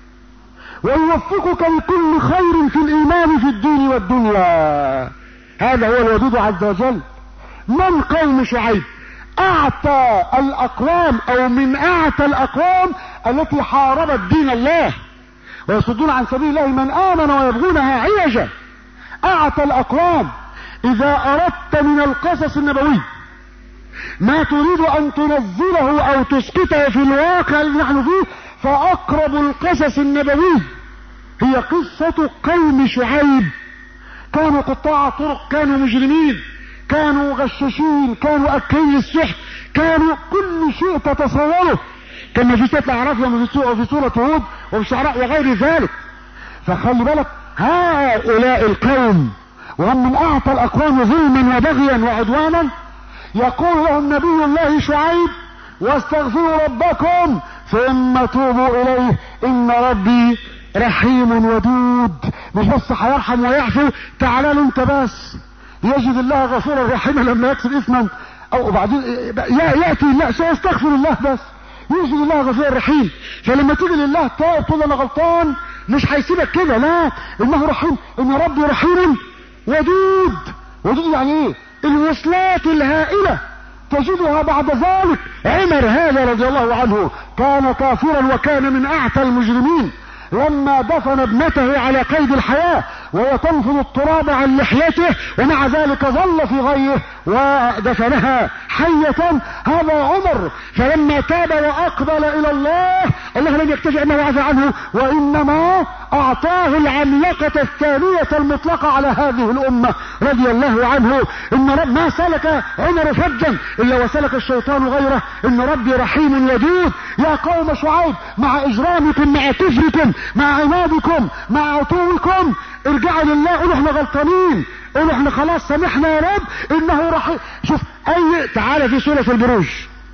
ويوفقك لكل خير في الايمان في الدين والدنيا. هذا هو الودود عز وجل. من قوم شعيب؟ اعتى الاقوام او من اعتى الاقوام التي حاربت دين الله ويصدون عن سبيل الله من امن ويبغونها عوجا. اعتى الاقوام. اذا اردت من القصص النبوي ما تريد ان تنزله او تسقطه في الواقع اللي نحن فيه، فاقرب القصص النبوي هي قصة قوم شعيب. كانوا قطاع طرق، كانوا مجرمين، كانوا غشاشين، كانوا اكلين السحت، كانوا كل شيء تتصوره، كما في سورة الاعراف وفي سورة هود وفي الشعراء وغير ذلك. فخلي بالك، هؤلاء القوم وهم من اعتى الاقوام ظلما وبغيا وعدوانا، يقول لهم نبي الله شعيب واستغفروا ربكم ثم توبوا اليه ان ربي رحيم ودود. مش بس هيرحم ويعفو، تعال له انت بس، يجد الله غفورا رحيما لما يكسب اثما، او بعدين ياتي لا سيستغفر الله بس، يجد الله غفورا رحيم. فلما تيجي لله تائب تقول انا غلطان، مش هيسيبك كده، لا، انه رحيم، ان ربي رحيم ودود. ودود يعني ايه؟ الوصلات الهائلة تجدها بعد ذلك. عمر هذا رضي الله عنه كان كافرا وكان من اعتى المجرمين، لما دفن ابنته على قيد الحياة وهي تنفض التراب عن لحيته، ومع ذلك ظل في غيه ودفنها حية. هذا عمر فلما تاب وأقبل إلى الله، الله لم يكتفي أنه عفى عنه، وإنما أعطاه العملقة الثانية المطلقة على هذه الأمة رضي الله عنه. إن رب ما سلك عمر فجا إلا وسلك الشيطان غيره، إن ربي رحيم ودود. يا قوم شعيب، مع إجرامكم، مع كفركم، مع عنادكم، مع عتوكم، ارجعوا لله، قولوا احنا غلطانين، قولوا احنا خلاص سامحنا يا رب، انه رحيم. شوف اي تعالى في سورة البروج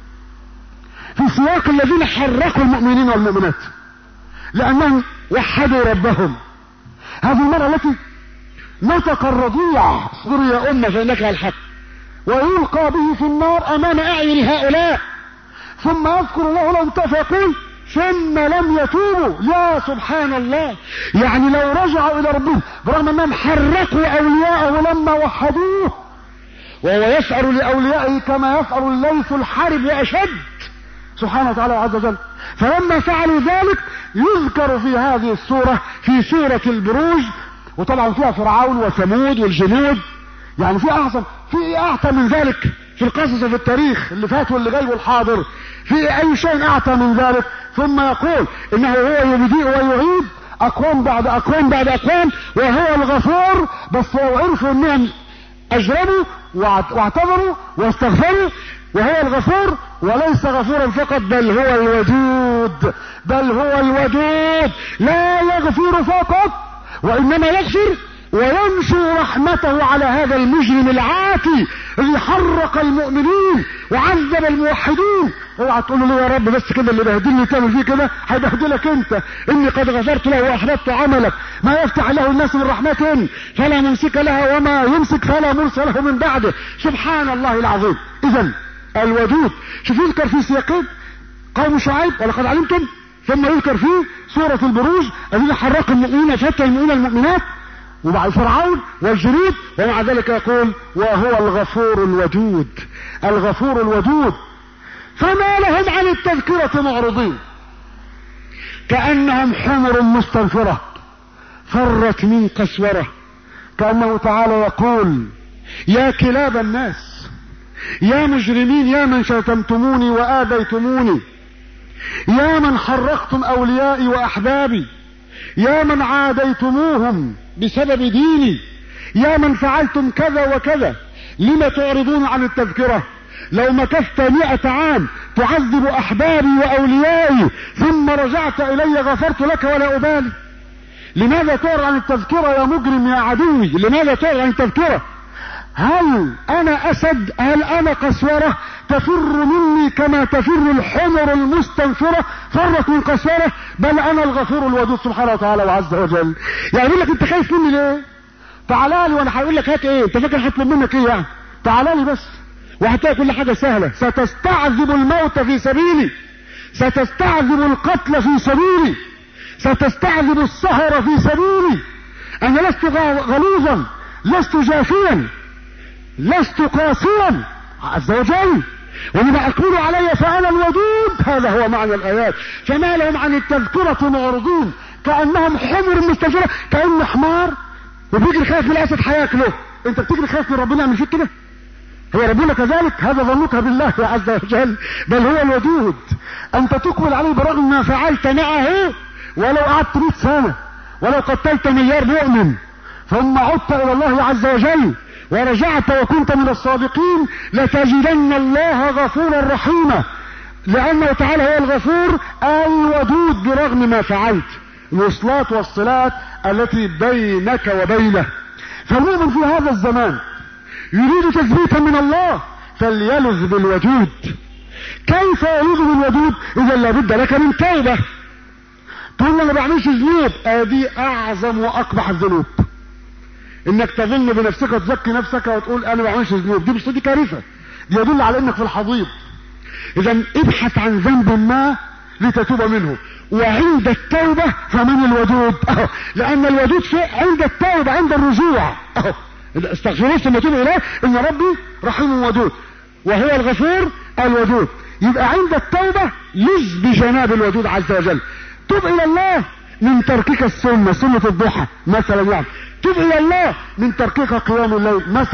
في سياق الذين حركوا المؤمنين والمؤمنات لانهم وحدوا ربهم. هذه المرأة التي نطق الرضيع اصبروا يا امة فانك على الحق، ويلقى به في النار امام اعين هؤلاء، ثم يذكر الله لهم فيقول ثم لم يتوبوا. يا سبحان الله، يعني لو رجعوا الى ربهم برغم انهم حركوا اولياءه لما وحدوه، وهو يسأل لاوليائه كما يسأل الليث الحارب واشد سبحانه وتعالى عز وجل. فلما فعلوا ذلك يذكر في هذه السورة في سورة البروج، وطبعا فيها فرعون وثمود والجنود، يعني في احسن في اعتى من ذلك في القصص وفي التاريخ اللي فات واللي جاي والحاضر، في اي شيء اعتى من ذلك. ثم يقول انه هو يبدئ ويعيد اقوام بعد اقوام بعد اقوام، وهو الغفور. بس لو عرفوا انهم اجرموا واعتذروا واستغفروا، وهو الغفور وليس غفورا فقط بل هو الودود، بل هو الودود لا يغفر فقط وانما يغفر وينشر رحمته على هذا المجرم العاتي اللي حرق المؤمنين وعذب الموحدين. اوعى تقول له يا رب بس كده اللي بهدلني تعمل فيه كده، هيبهدلك انت، اني قد غفرت له واحببت عملك، ما يفتح له الناس من رحمة فلا ممسك لها وما يمسك فلا مرسل له من بعده. سبحان الله العظيم. اذا الودود شوف يذكر في سياقين قوم شعيب ولقد علمتم، ثم يذكر في سورة البروج الذين حرقوا المؤمنين فتى المؤمنين المؤمنات، ومع فرعون والجنود، ومع ذلك يقول وهو الغفور الودود، الغفور الودود. فما لهم عن التذكرة معرضين كأنهم حمر مستنفرة فرت من قسورة. كأنه تعالى يقول يا كلاب الناس، يا مجرمين، يا من شتمتموني وآذيتموني، يا من حرقتم أوليائي وأحبابي، يا من عاديتموهم بسبب ديني، يا من فعلتم كذا وكذا، لما تعرضون عن التذكرة؟ لو مكثت مئة عام تعذب أحبابي وأوليائي ثم رجعت إلي غفرت لك ولا أبالي. لماذا تعرض عن التذكرة يا مجرم يا عدوي؟ لماذا تعرض عن التذكرة؟ هل أنا أسد؟ هل أنا قسورة تفر مني كما تفر الحمر المستنفرة فرت من قسورة؟ بل أنا الغفور الودود سبحانه وتعالى وعز وجل. يعني يقول لك أنت خايف مني ليه؟ تعالى لي وأنا هقول لك هات إيه؟ أنت فاكر هطلب منك إيه يعني؟ تعالى لي بس وهتلاقي كل حاجة سهلة. ستستعذب الموت في سبيلي، ستستعذب القتل في سبيلي، ستستعذب السهر في سبيلي. أنا لست غليظا، لست جافيا، لست قاسيا عز وجل، وما أقول علي فأنا الودود. هذا هو معنى الآيات. فما لهم عن التذكرة معرضين كأنهم حمر مستنفرة، كأنه حمار وبيجري خايف من الأسد هياكله. أنت بتجري خايف من ربنا يعمل فيك كده؟ هو ربنا كذلك؟ هذا ظنك بالله عز وجل. بل هو الودود. أنت تقبل عليه برغم ما فعلت معه، ولو قعدت مئة سنة، ولو قتلت مليار مؤمن، ثم عدت إلى الله عز وجل ورجعت وكنت من الصادقين، لتجدن الله غفورا رحيما، لأنه تعالى هو الغفور الودود برغم ما فعلت. الوصلات والصلات التي بينك وبينه. فالمؤمن في هذا الزمان يريد تثبيتا من الله فليلذ بالودود. كيف يلذ بالودود؟ إذا لابد لك من توبة. تقول انا ما بعملش ذنوب، ادي اعظم واقبح الذنوب، انك تظن بنفسك وتزكي نفسك وتقول انا ما بعملش ذنوب. دي مش دي كارثه، دي يدل على انك في الحضيض. اذا ابحث عن ذنب ما لتتوب منه، وعند التوبه فمن الودود؟ أه. لان الودود في عند التوبه، عند الرجوع. أه. استغفروا ثم توبوا اليه ان ربي رحيم ودود، وهو الغفور الودود. يبقى عند التوبه لز بجناب الودود عز وجل. تب الى الله من تركك السنة، سنة الضحى مثلا، يعني تب الى الله من تركك قيام الليل مثلا،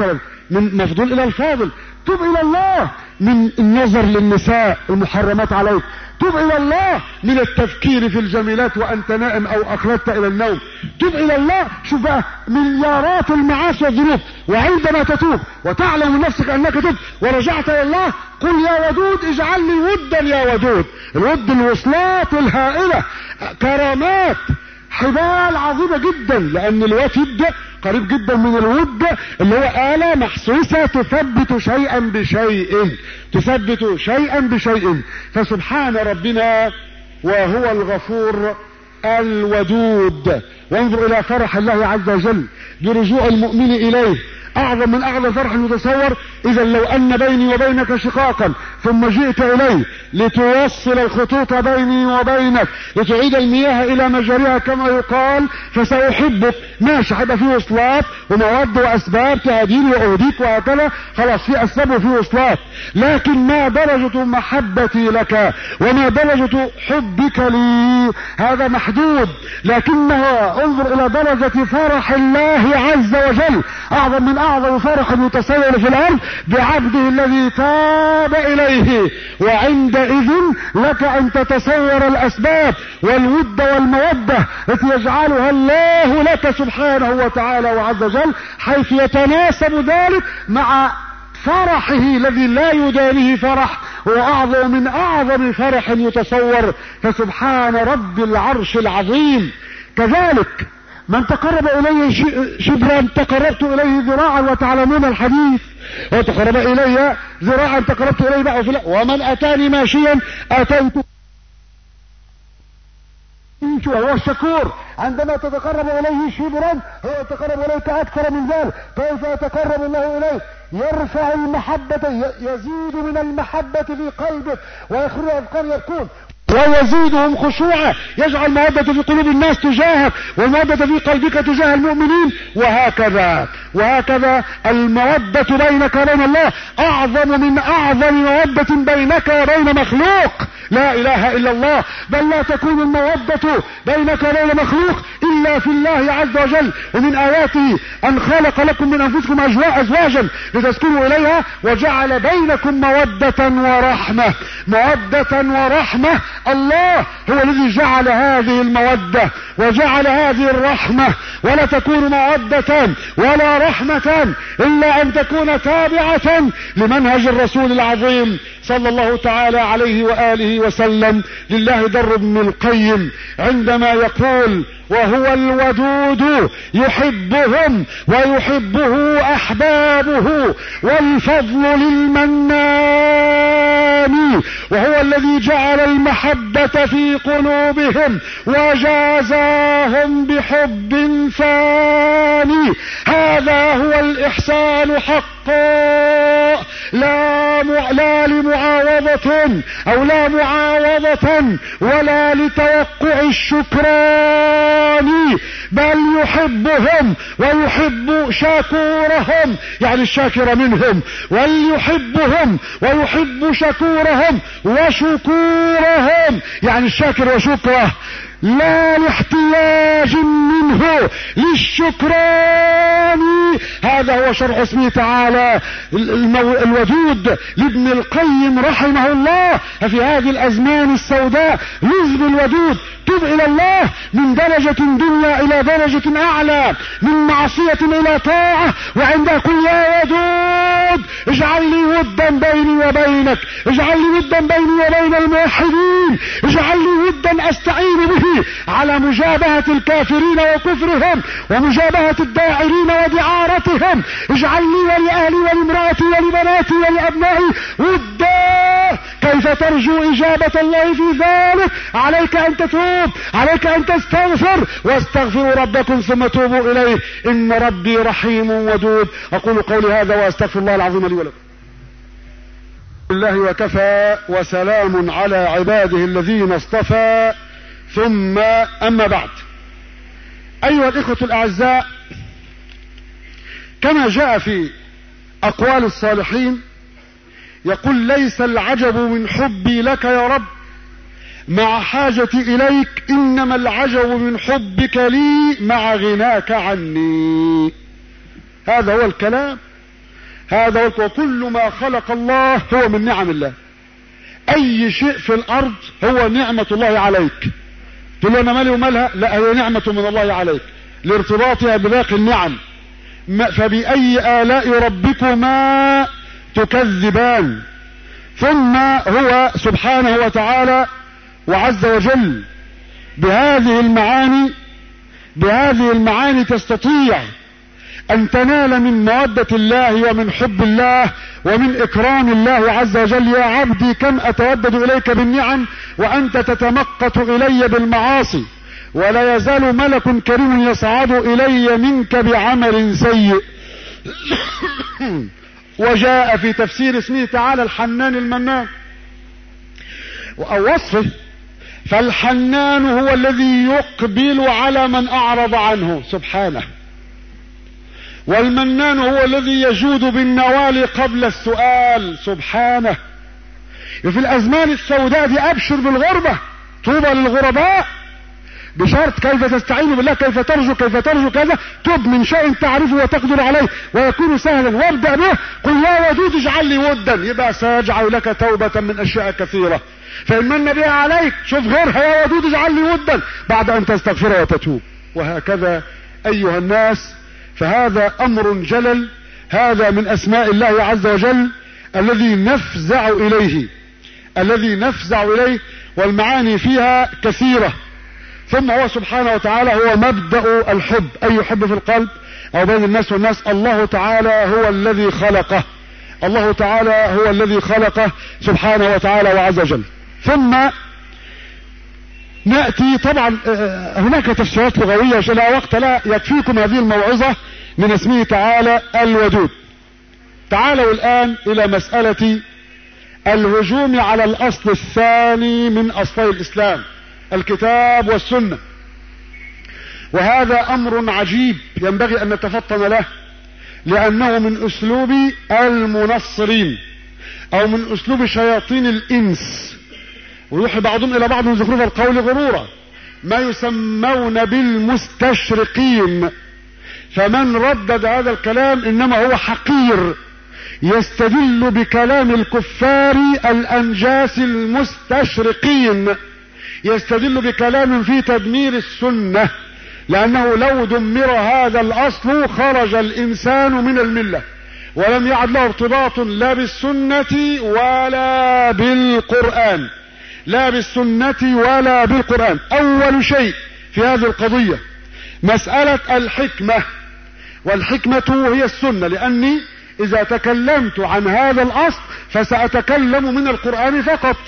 من مفضول الى الفاضل. تب الى الله من النظر للنساء المحرمات عليك. تب الى الله من التفكير في الجميلات وانت نائم او اخلدت الى النوم. تب الى الله. شوف بقى مليارات المعاصي والذنوب، وعندما تتوب وتعلم من نفسك انك تب ورجعت الى الله، قل يا ودود اجعل لي ودا يا ودود. الود الوصلات الهائلة، كرامات، حبال عظيمة جدا، لان الود قريب جدا من الود اللي هو آلة محسوسة تثبت شيئا بشيء، تثبت شيئا بشيء. فسبحان ربنا وهو الغفور الودود. وانظر الى فرح الله عز وجل برجوع المؤمن اليه، اعظم من اعظم فرح يتصور. اذا لو ان بيني وبينك شقاقا ثم جئت الي لتوصل الخطوط بيني وبينك، لتعيد المياه الى مجاريها كما يقال، فساحبك. ماشي، هيبقى في وصلات ومواد واسباب تهديني واهديك وهكذا، خلاص في اسباب وفي وصلات. لكن ما درجة محبتي لك وما درجة حبك لي هذا محدود. لكنها انظر الى درجة فرح الله عز وجل، اعظم من اعظم فرح يتصور في الارض بعبده الذي تاب اليه. وعندئذ لك ان تتصور الاسباب والود والمودة التي يجعلها الله لك سبحانه وتعالى وعز وجل، حيث يتناسب ذلك مع فرحه الذي لا يدانيه فرح، واعظم من اعظم فرح يتصور. فسبحان رب العرش العظيم. كذلك من تقرب الي شبرا تقربت اليه ذراعا، وتعلمون الحديث، وتقرب الي ذراعا تقربت اليه بقى. ومن اتاني ماشيا اتيته. وهو الشكور. عندما تتقرب اليه شبرا هو يتقرب اليك اكثر من ذلك. كيف يتقرب الله اليك؟ يرفع المحبة، يزيد من المحبة في قلبك، ويخرج اذكار يكون، ويزيدهم خشوعا، يجعل المودة في قلوب الناس تجاهك، والمودة في قلبك تجاه المؤمنين، وهكذا وهكذا. المودة بينك وبين الله اعظم من اعظم مودة بينك وبين مخلوق لا اله الا الله. بل لا تكون المودة بينك وبين مخلوق الا في الله عز وجل. ومن اياته ان خلق لكم من انفسكم ازواجا لتسكنوا اليها وجعل بينكم مودة ورحمة. مودة ورحمة، الله هو الذي جعل هذه المودة وجعل هذه الرحمة. ولا تكون مودة ولا رحمة الا ان تكون تابعة لمنهج الرسول العظيم صلى الله تعالى عليه وآله وسلم. لله در ابن القيم عندما يقول وهو الودود يحبهم ويحبه احبابه، والفضل للمنان، وهو الذي جعل المحبة في قلوبهم وجازاهم بحب فاني. هذا هو الإحسان حقا، لا لا لمعاوضة او لا معاوضة ولا لتوقع الشكران، بل يحبهم ويحب شكورهم، يعني الشاكر منهم، وليحبهم ويحب شكورهم وشكورهم، يعني الشاكر وشكره، لا لاحتياج منه للشكران. هذا هو شرح اسمه تعالى الودود لابن القيم رحمه الله. ففي هذه الازمان السوداء نزل الودود. تب الى الله من درجة دنيا الى درجة اعلى، من معصية الى طاعة، وعندها قل يا ودود اجعل لي ودا بيني وبينك، اجعل لي ودا بيني وبين الموحدين، اجعل لي ودا استعين به على مجابهة الكافرين وكفرهم ومجابهة الداعرين ودعارتهم، اجعل لي ولأهلي ولامرأتي ولبناتي ولأبنائي ودا. كيف ترجو إجابة الله في ذلك؟ عليك أن تتوب، عليك أن تستغفر، واستغفروا ربكم ثم توبوا إليه إن ربي رحيم ودود. أقول قولي هذا وأستغفر الله العظيم لي ولكم. الله وكفى، وسلام على عباده الذين اصطفى، ثم أما بعد. أيها الإخوة الأعزاء، كما جاء في أقوال الصالحين يقول ليس العجب من حبي لك يا رب مع حاجتي إليك، إنما العجب من حبك لي مع غناك عني. هذا هو الكلام. هذا قلت وكل ما خلق الله هو من نعم الله. اي شيء في الارض هو نعمة الله عليك. تقول له انا مالي ومالها؟ لا، هي نعمة من الله عليك لارتباطها بباقي النعم. فبأي آلاء ربكما تكذبان. ثم هو سبحانه وتعالى وعز وجل بهذه المعاني بهذه المعاني تستطيع ان تنال من مودة الله ومن حب الله ومن اكرام الله عز وجل. يا عبدي كم اتودد اليك بالنعم وانت تتمقت الي بالمعاصي، ولا يزال ملك كريم يصعد الي منك بعمل سيء. وجاء في تفسير اسمه تعالى الحنان المنان او وصفه، فالحنان هو الذي يقبل على من اعرض عنه سبحانه، والمنان هو الذي يجود بالنوال قبل السؤال سبحانه. وفي الازمان السوداء دي ابشر بالغربة، طوبى للغرباء، بشرط كيف تستعين بالله، كيف ترجو كيف ترجو كذا، تب من شيء تعرفه وتقدر عليه ويكون سهلا وابدأ به. قل يا ودود اجعل لي ودا، يبقى سيجعل لك توبة من اشياء كثيرة. فإن من بها عليك شوف غيرها، يا ودود اجعل لي ودا بعد ان تستغفر وتتوب. وهكذا ايها الناس، فهذا امر جلل، هذا من اسماء الله عز وجل الذي نفزع اليه الذي نفزع اليه والمعاني فيها كثيرة. ثم هو سبحانه وتعالى هو مبدأ الحب، اي حب في القلب او بين الناس والناس. الله تعالى هو الذي خلقه الله تعالى هو الذي خلقه سبحانه وتعالى وعز وجل. ثم نأتي طبعا هناك تفسيرات لغوية لا وقت لا يكفيكم هذه الموعظة من اسمه تعالى الودود. تعالوا الآن إلى مسألة الهجوم على الأصل الثاني من أصلي الإسلام، الكتاب والسنة. وهذا أمر عجيب ينبغي أن نتفطن له، لأنه من أسلوب المنصرين أو من أسلوب شياطين الإنس، ويوحي بعضهم إلى بعض من زخرف القول غرورا، ما يسمون بالمستشرقين. فمن ردد هذا الكلام إنما هو حقير يستدل بكلام الكفار الأنجاس المستشرقين، يستدل بكلام في تدمير السنة، لأنه لو دمر هذا الأصل خرج الإنسان من الملة ولم يعد له ارتباط لا بالسنة ولا بالقرآن لا بالسنة ولا بالقرآن. أول شيء في هذه القضية مسألة الحكمة، والحكمة هي السنة، لأني إذا تكلمت عن هذا الأصل فسأتكلم من القرآن فقط.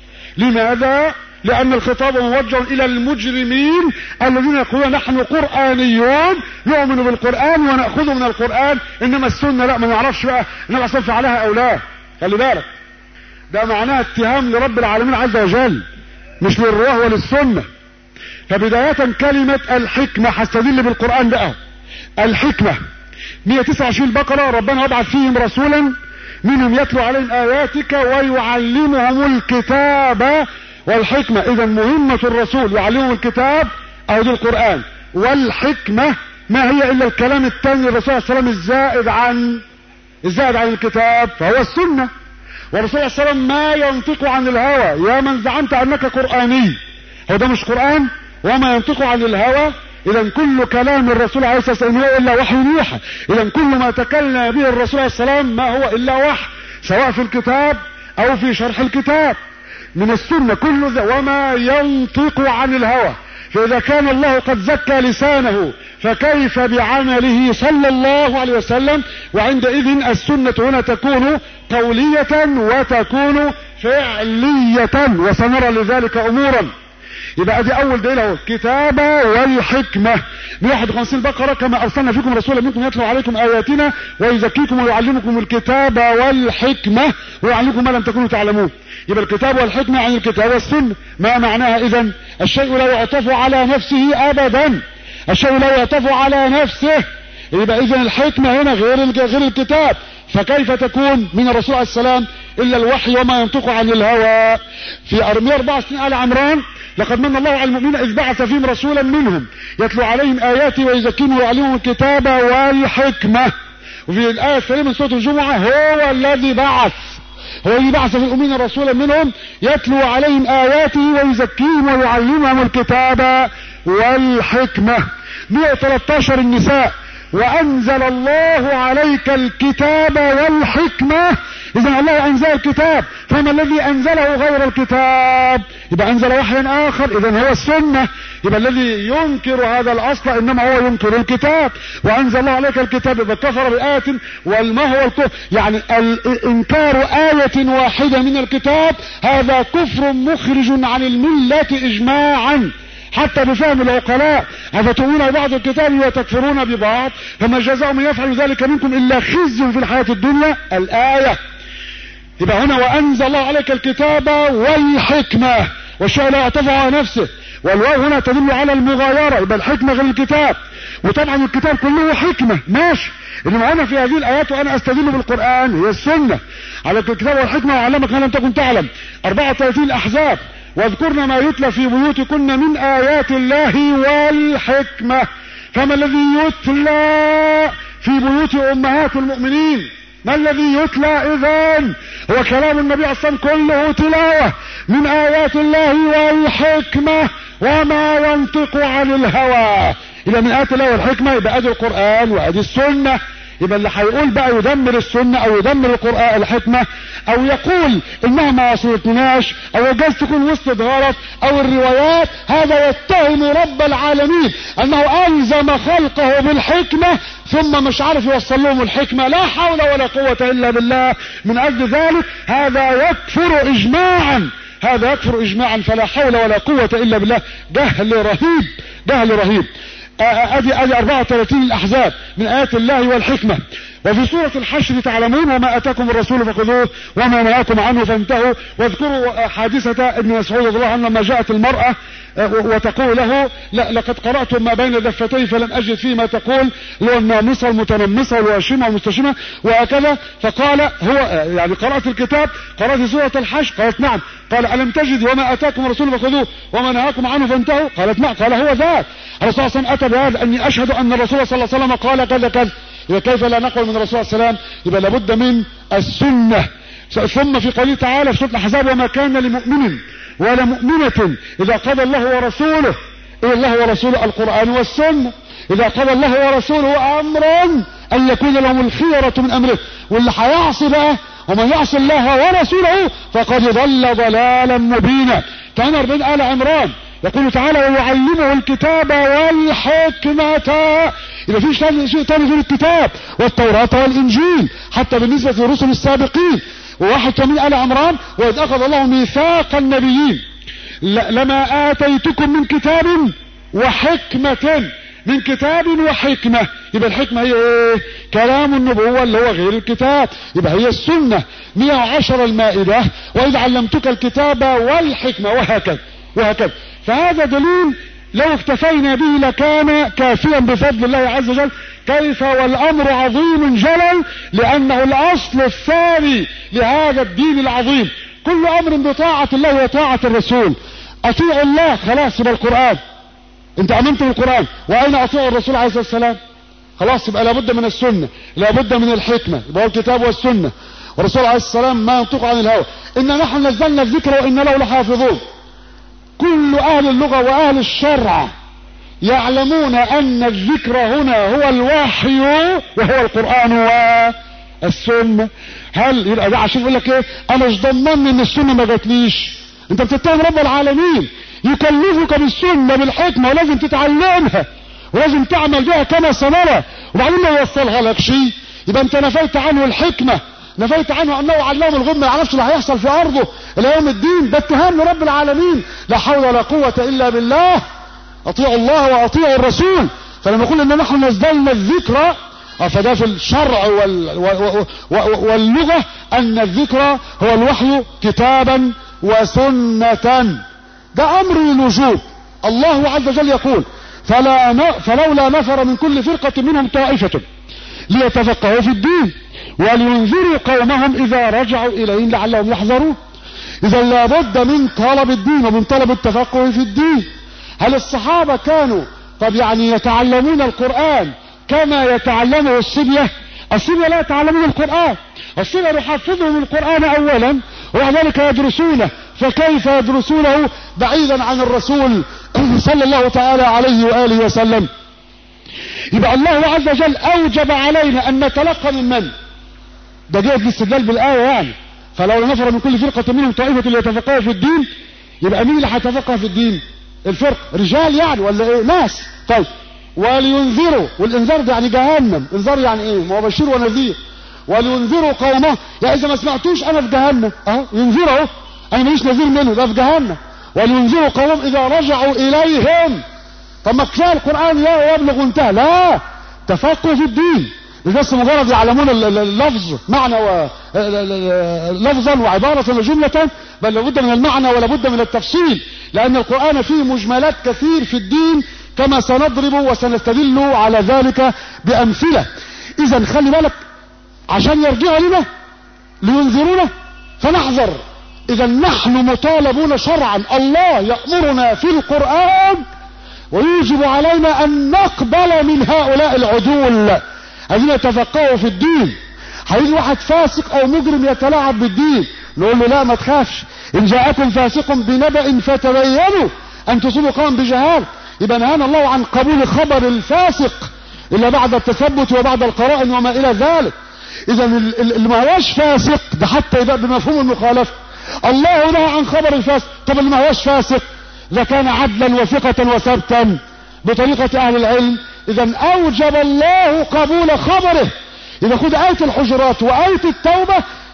لماذا؟ لأن الخطاب موجه إلى المجرمين الذين يقولون نحن قرآنيون نؤمن بالقرآن ونأخذ من القرآن، إنما السنة لا، ما نعرفش بقى إنما أصنف عليها أو لا. خلي بالك، ده معناه اتهام لرب العالمين عز وجل مش للرواه وللسنة. فبداية كلمة الحكمة هستدل بالقرآن بقى. الحكمة مئة وتسعة وعشرين بقرة، ربنا يبعث فيهم رسولا منهم يتلو عليهم آياتك ويعلمهم الكتاب والحكمة. إذا مهمة الرسول يعلمهم الكتاب أو دي القرآن، والحكمة ما هي إلا الكلام التاني للرسول صلى الله عليه وسلم الزائد عن الزائد عن الكتاب، فهو السنة. والرسول صلى الله عليه وسلم ما ينطق عن الهوى. يا من زعمت أنك قرآني، هو ده مش قرآن؟ وما ينطق عن الهوى. إذا كل كلام الرسول عليه الصلاة والسلام هو إلا وحي يوحى. إذا كل ما تكلم به الرسول عليه الصلاة والسلام ما هو إلا وحي، سواء في الكتاب أو في شرح الكتاب. من السنة كل ذا وما ينطق عن الهوى. فإذا كان الله قد زكى لسانه فكيف بعمله صلى الله عليه وسلم؟ وعندئذ السنة هنا تكون قولية وتكون فعلية، وسنرى لذلك أمورا. يبقى دي أول دليل اهو، كتابة والحكمة. من واحد وخمسين بقرة كما أرسلنا فيكم رسولا منكم يتلو عليكم آياتنا ويزكيكم ويعلمكم الكتاب والحكمة ويعلمكم ما لم تكونوا تعلمون. يبقى الكتاب والحكمة عن الكتاب والسنة. ما معناها إذن؟ الشيء لا يعطف على نفسه أبدا، الشيء لا يعطف على نفسه. يبقى إذن الحكمة هنا غير غير الكتاب. فكيف تكون من الرسول عليه السلام إلا الوحي وما ينطق عن الهوى؟ في أرمية أربعة وستين آل عمران لقد من الله على المؤمنين إذ بعث فيهم رسولا منهم يتلو عليهم آياته ويزكيهم ويعلمهم الكتاب والحكمة. وفي الآية الثانية من سورة الجمعة هو الذي بعث هو الذي بعث في الأمين رسولا منهم يتلو عليهم آياته ويزكيهم ويعلمهم الكتاب والحكمة. مئة وثلاثة عشر النساء وأنزل الله عليك الكتاب والحكمة. إذا الله أنزل الكتاب، فما الذي أنزله غير الكتاب؟ يبقى أنزل وحيا آخر، إذا هو السنة. يبقى الذي ينكر هذا الأصل إنما هو ينكر الكتاب. وأنزل الله عليك الكتاب، إذا كفر بآية والما هو الكفر، يعني إنكار آية واحدة من الكتاب هذا كفر مخرج عن الملة إجماعا حتى بفهم العقلاء. أفتؤمنون بعض الكتاب وتكفرون ببعض، فما جزاء من يفعل ذلك منكم إلا خزي في الحياة الدنيا الآية. يبقى هنا وأنزل الله عليك الكتاب والحكمة، والشيء لا يعتفع على نفسه، والواو هنا تدل على المغايرة، يبقى الحكمة غير الكتاب، وطبعا الكتاب كله حكمة ماشي. إنما هنا في هذه الآيات وأنا أستدل بالقرآن هي السنة على الكتاب والحكمة وعلمك ما لم تكن تعلم. أربعة وثلاثين الأحزاب واذكرن ما يتلى في بيوتكن من آيات الله والحكمة. فما الذي يتلى في بيوت أمهات المؤمنين؟ ما الذي يتلى إذن؟ هو كلام النبي عليه الصلاة والسلام كله تلاوة من آيات الله والحكمة وما ينطق عن الهوى. إذا من آيات الله والحكمة يبقى أدي القرآن وأدي السنة. يبقى اللي هيقول بقى يدمر السنة او يدمر القرآن الحكمة او يقول انها ما وصلتناش او جاز تكون وصلت غلط او الروايات، هذا يتهم رب العالمين انه الزم خلقه بالحكمة ثم مش عارف يوصل لهم الحكمة. لا حول ولا قوة الا بالله. من اجل ذلك هذا يكفر اجماعا، هذا يكفر اجماعا، فلا حول ولا قوة الا بالله. جهل رهيب، جهل رهيب. ادي ادي أربعة وثلاثين الاحزاب من ايات الله والحكمة. وفي سورة الحشر تعلمون وما اتاكم الرسول فخذوه وما نهاكم عنه فانتهوا. واذكروا حادثة ابن مسعود رضي الله عنه لما جاءت المرأة وتقول له لا لقد قرأت ما بين دفتي فلم اجد فيه ما تقول، اللي هو النامصة المتنمصة والواشمة والمستشمة وهكذا. فقال هو يعني قرأت الكتاب، قرأت سورة الحشر؟ قالت نعم. قال ألم تجد وما أتاكم الرسول فخذوه وما نهاكم عنه فانتهوا؟ قالت نعم. قال هو ذاك. الرسول صلى الله عليه وسلم أتى بهذا أني أشهد أن الرسول صلى الله عليه وسلم قال كذا كذا. إذا كيف لا نقول من الرسول صلى الله عليه وسلم؟ يبقى لابد من السنة. ثم في قوله تعالى في سورة الأحزاب وما كان لمؤمن ولا مؤمنة إذا قضى الله ورسوله، إيه الله ورسوله؟ القرآن والسنة. إذا قضى الله ورسوله أمرا أن يكون لهم الخيرة من أمره. واللي هيعصي بقى ومن يعصي الله ورسوله فقد ضل ضلالا مبينا. كان أربعين آل عمران يقول تعالى ويعلمه الكتاب والحكمة. إذا فيش شيء تاني في الكتاب والتوراة والإنجيل حتى بالنسبة للرسل السابقين. وواحد وثمانين آل عمران وإذ أخذ الله ميثاق النبيين لما آتيتكم من كتاب وحكمة، من كتاب وحكمة. يبقى الحكمة هي ايه؟ كلام النبوة اللي هو غير الكتاب، يبقى هي السنة. مئة وعشرة المائدة وإذ علمتك الكتاب والحكمة وهكذا وهكذا. فهذا دليل لو اكتفينا به لكان كافيا بفضل الله عز وجل. كيف والأمر عظيم جلل، لأنه الأصل الثاني لهذا الدين العظيم. كل أمر بطاعة الله وطاعة الرسول. أطيعوا الله خلاص يبقى القرآن، انت امنت بالقرآن. واين اطيع الرسول عليه الصلاة والسلام؟ خلاص يبقى لابد من السنة، لابد من الحكمة، يبقى الكتاب والسنة. والرسول عليه الصلاة والسلام ما ينطق عن الهوى. إن نحن نزلنا الذكر وإن له لحافظون. كل أهل اللغة وأهل الشرع يعلمون أن الذكر هنا هو الوحي وهو القرآن والسنة. هل يبقى ده عشان يقول لك ايه؟ انا مش ضمن ان السنة ما جاتليش. انت بتتهم رب العالمين يكلفك بالسنة بالحكمة ولازم تتعلمها ولازم تعمل بها كما سنرى، وبعدين ما يوصلها لك شيء. يبقى انت نفيت عنه الحكمة، نفيت عنه انه علام الغيب ما يعرفش اللي هيحصل في ارضه الى يوم الدين. ده اتهام لرب العالمين. لا حول ولا قوة الا بالله. اطيعوا الله واطيعوا الرسول. فلما نقول ان نحن نزلنا الذكر فده في الشرع واللغة ان الذكر هو الوحي كتابا وسنة. ده امر للوجوب. الله عز وجل يقول فلا ن... فلولا نفر من كل فرقة منهم طائفة ليتفقهوا في الدين ولينذروا قومهم اذا رجعوا اليهم لعلهم يحذرون. اذا لابد من طلب الدين ومن طلب التفقه في الدين. هل الصحابة كانوا طب يعني يتعلمون القرآن كما يتعلمه الصبية الصبية لا يتعلمون القرآن، الصبية يحفظهم القرآن أولا وبعد ذلك يدرسونه، فكيف يدرسونه بعيدا عن الرسول صلى الله تعالى عليه وآله وسلم؟ يبقى الله عز وجل أوجب علينا أن نتلقى من من؟ ده جاءت الاستدلال بالآية يعني. فلو نفر من كل فرقة منهم طائفة ليتفقهوا في الدين، يبقى مين اللي هيتفقه في الدين؟ الفرق رجال يعني ولا ايه؟ ناس. طيب ولينذروا، والانذار ده يعني جهنم، انذار يعني ايه؟ ما هو بشير ونذير. ولينذروا قومه، يعني اذا ما سمعتوش انا في جهنم اهو، ينذروا اهو، انا ماليش نذير منه، ده في جهنم. ولينذروا قومهم اذا رجعوا اليهم. طب ما كفايه القران لا يبلغ انتهى، لا تفقه في الدين، مش بس مجرد يعلمون اللفظ معنى و لفظا وعبارة وجملة، بل لابد من المعنى ولا بد من التفصيل، لأن القرآن فيه مجملات كثير في الدين كما سنضرب وسنستدل على ذلك بأمثلة. إذا خلي بالك عشان يرجعوا لنا لينذرونا فنحذر. إذا نحن مطالبون شرعا، الله يأمرنا في القرآن ويوجب علينا أن نقبل من هؤلاء العدول الذين يتفقهوا في الدين. هيجي واحد فاسق او مجرم يتلاعب بالدين، نقول له لا ما تخافش، ان جاءكم فاسق بنبأ فتبينوا ان تصيبوا قوما بجهالة. يبقى نهانا الله عن قبول خبر الفاسق الا بعد التثبت وبعد القرائن وما الى ذلك. اذا اللي ما هوش فاسق ده حتى يبقى بمفهوم المخالفة. الله نهى عن خبر الفاسق، طب اللي ما هوش فاسق اذا كان عدلا وثقة وثبتا بطريقة اهل العلم، اذا اوجب الله قبول خبره. اذا خد آية الحجرات وآية التوبة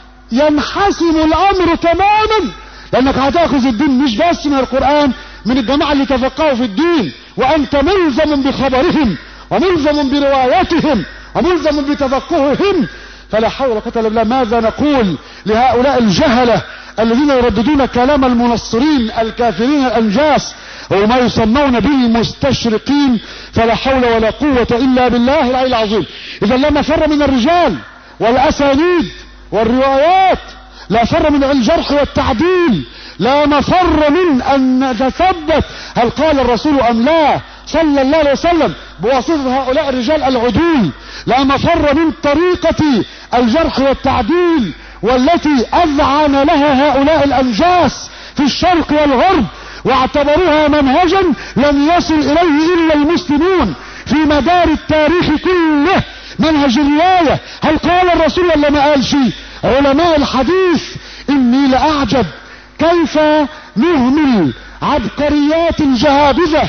ينحسم الامر تماما، لانك هتاخذ الدين مش بس من القرآن، من الجماعة اللي تفقهوا في الدين، وانت ملزم بخبرهم وملزم برواياتهم وملزم بتفقههم. فلا حول ولا قوة الا بالله. ماذا نقول لهؤلاء الجهلة الذين يرددون كلام المنصرين الكافرين الانجاس وما يسمون بالمستشرقين؟ فلا حول ولا قوة الا بالله العلي العظيم. اذا لا مفر من الرجال والاسانيد والروايات، لا فر من الجرح والتعديل، لا مفر من ان نتثبت هل قال الرسول ام لا صلى الله عليه وسلم بواسطة هؤلاء الرجال العدول، لا مفر من طريقة الجرح والتعديل والتي اذعن لها هؤلاء الانجاس في الشرق والغرب واعتبروها منهجا لم يصل اليه الا المسلمون في مدار التاريخ كله. منهج الرواية، هل قال الرسول ولا ما قال شيء؟ علماء الحديث اني لاعجب كيف نهمل عبقريات الجهابذة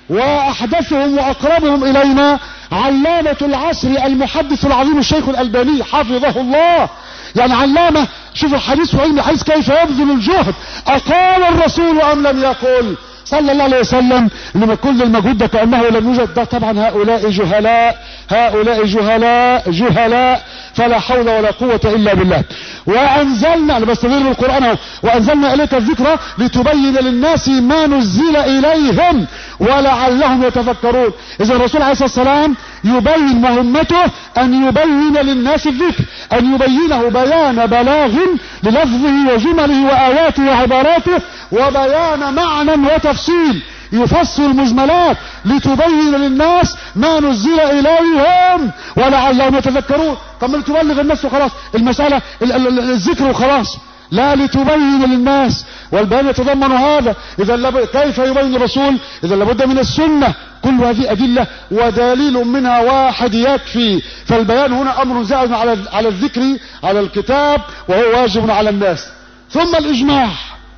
واحدثهم واقربهم الينا علامة العصر المحدث العظيم الشيخ الألباني حفظه الله. يعني علامة، شوف الحديث وعلم الحديث كيف يبذل الجهد. أقال الرسول أم لم يقل صلى الله عليه وسلم؟ لما كل المجهود ده كأنه لم يوجد. ده طبعا هؤلاء جهلاء، هؤلاء جهلاء جهلاء فلا حول ولا قوة إلا بالله. وأنزلنا، أنا بستدل بالقرآن، وأنزلنا إليك الذكرى لتبين للناس ما نزل إليهم ولعلهم يتفكرون. إذا الرسول عليه الصلاة والسلام يبين، مهمته أن يبين للناس الذكر، أن يبينه بيان بلاغ للفظه وجمله وآياته وعباراته، وبيان معنى وتفصيل، يفصل المجملات لتبين للناس ما نزل إليهم ولعلهم يتذكرون. طب ما تبلغ الناس وخلاص، المسألة الذكر وخلاص، لا لتبين للناس، والبيان يتضمن هذا. إذا لب... كيف يبين الرسول؟ إذا لابد من السنة. كل هذه أدلة ودليل منها واحد يكفي. فالبيان هنا أمر زائد على على الذكر على الكتاب، وهو واجب على الناس. ثم الإجماع،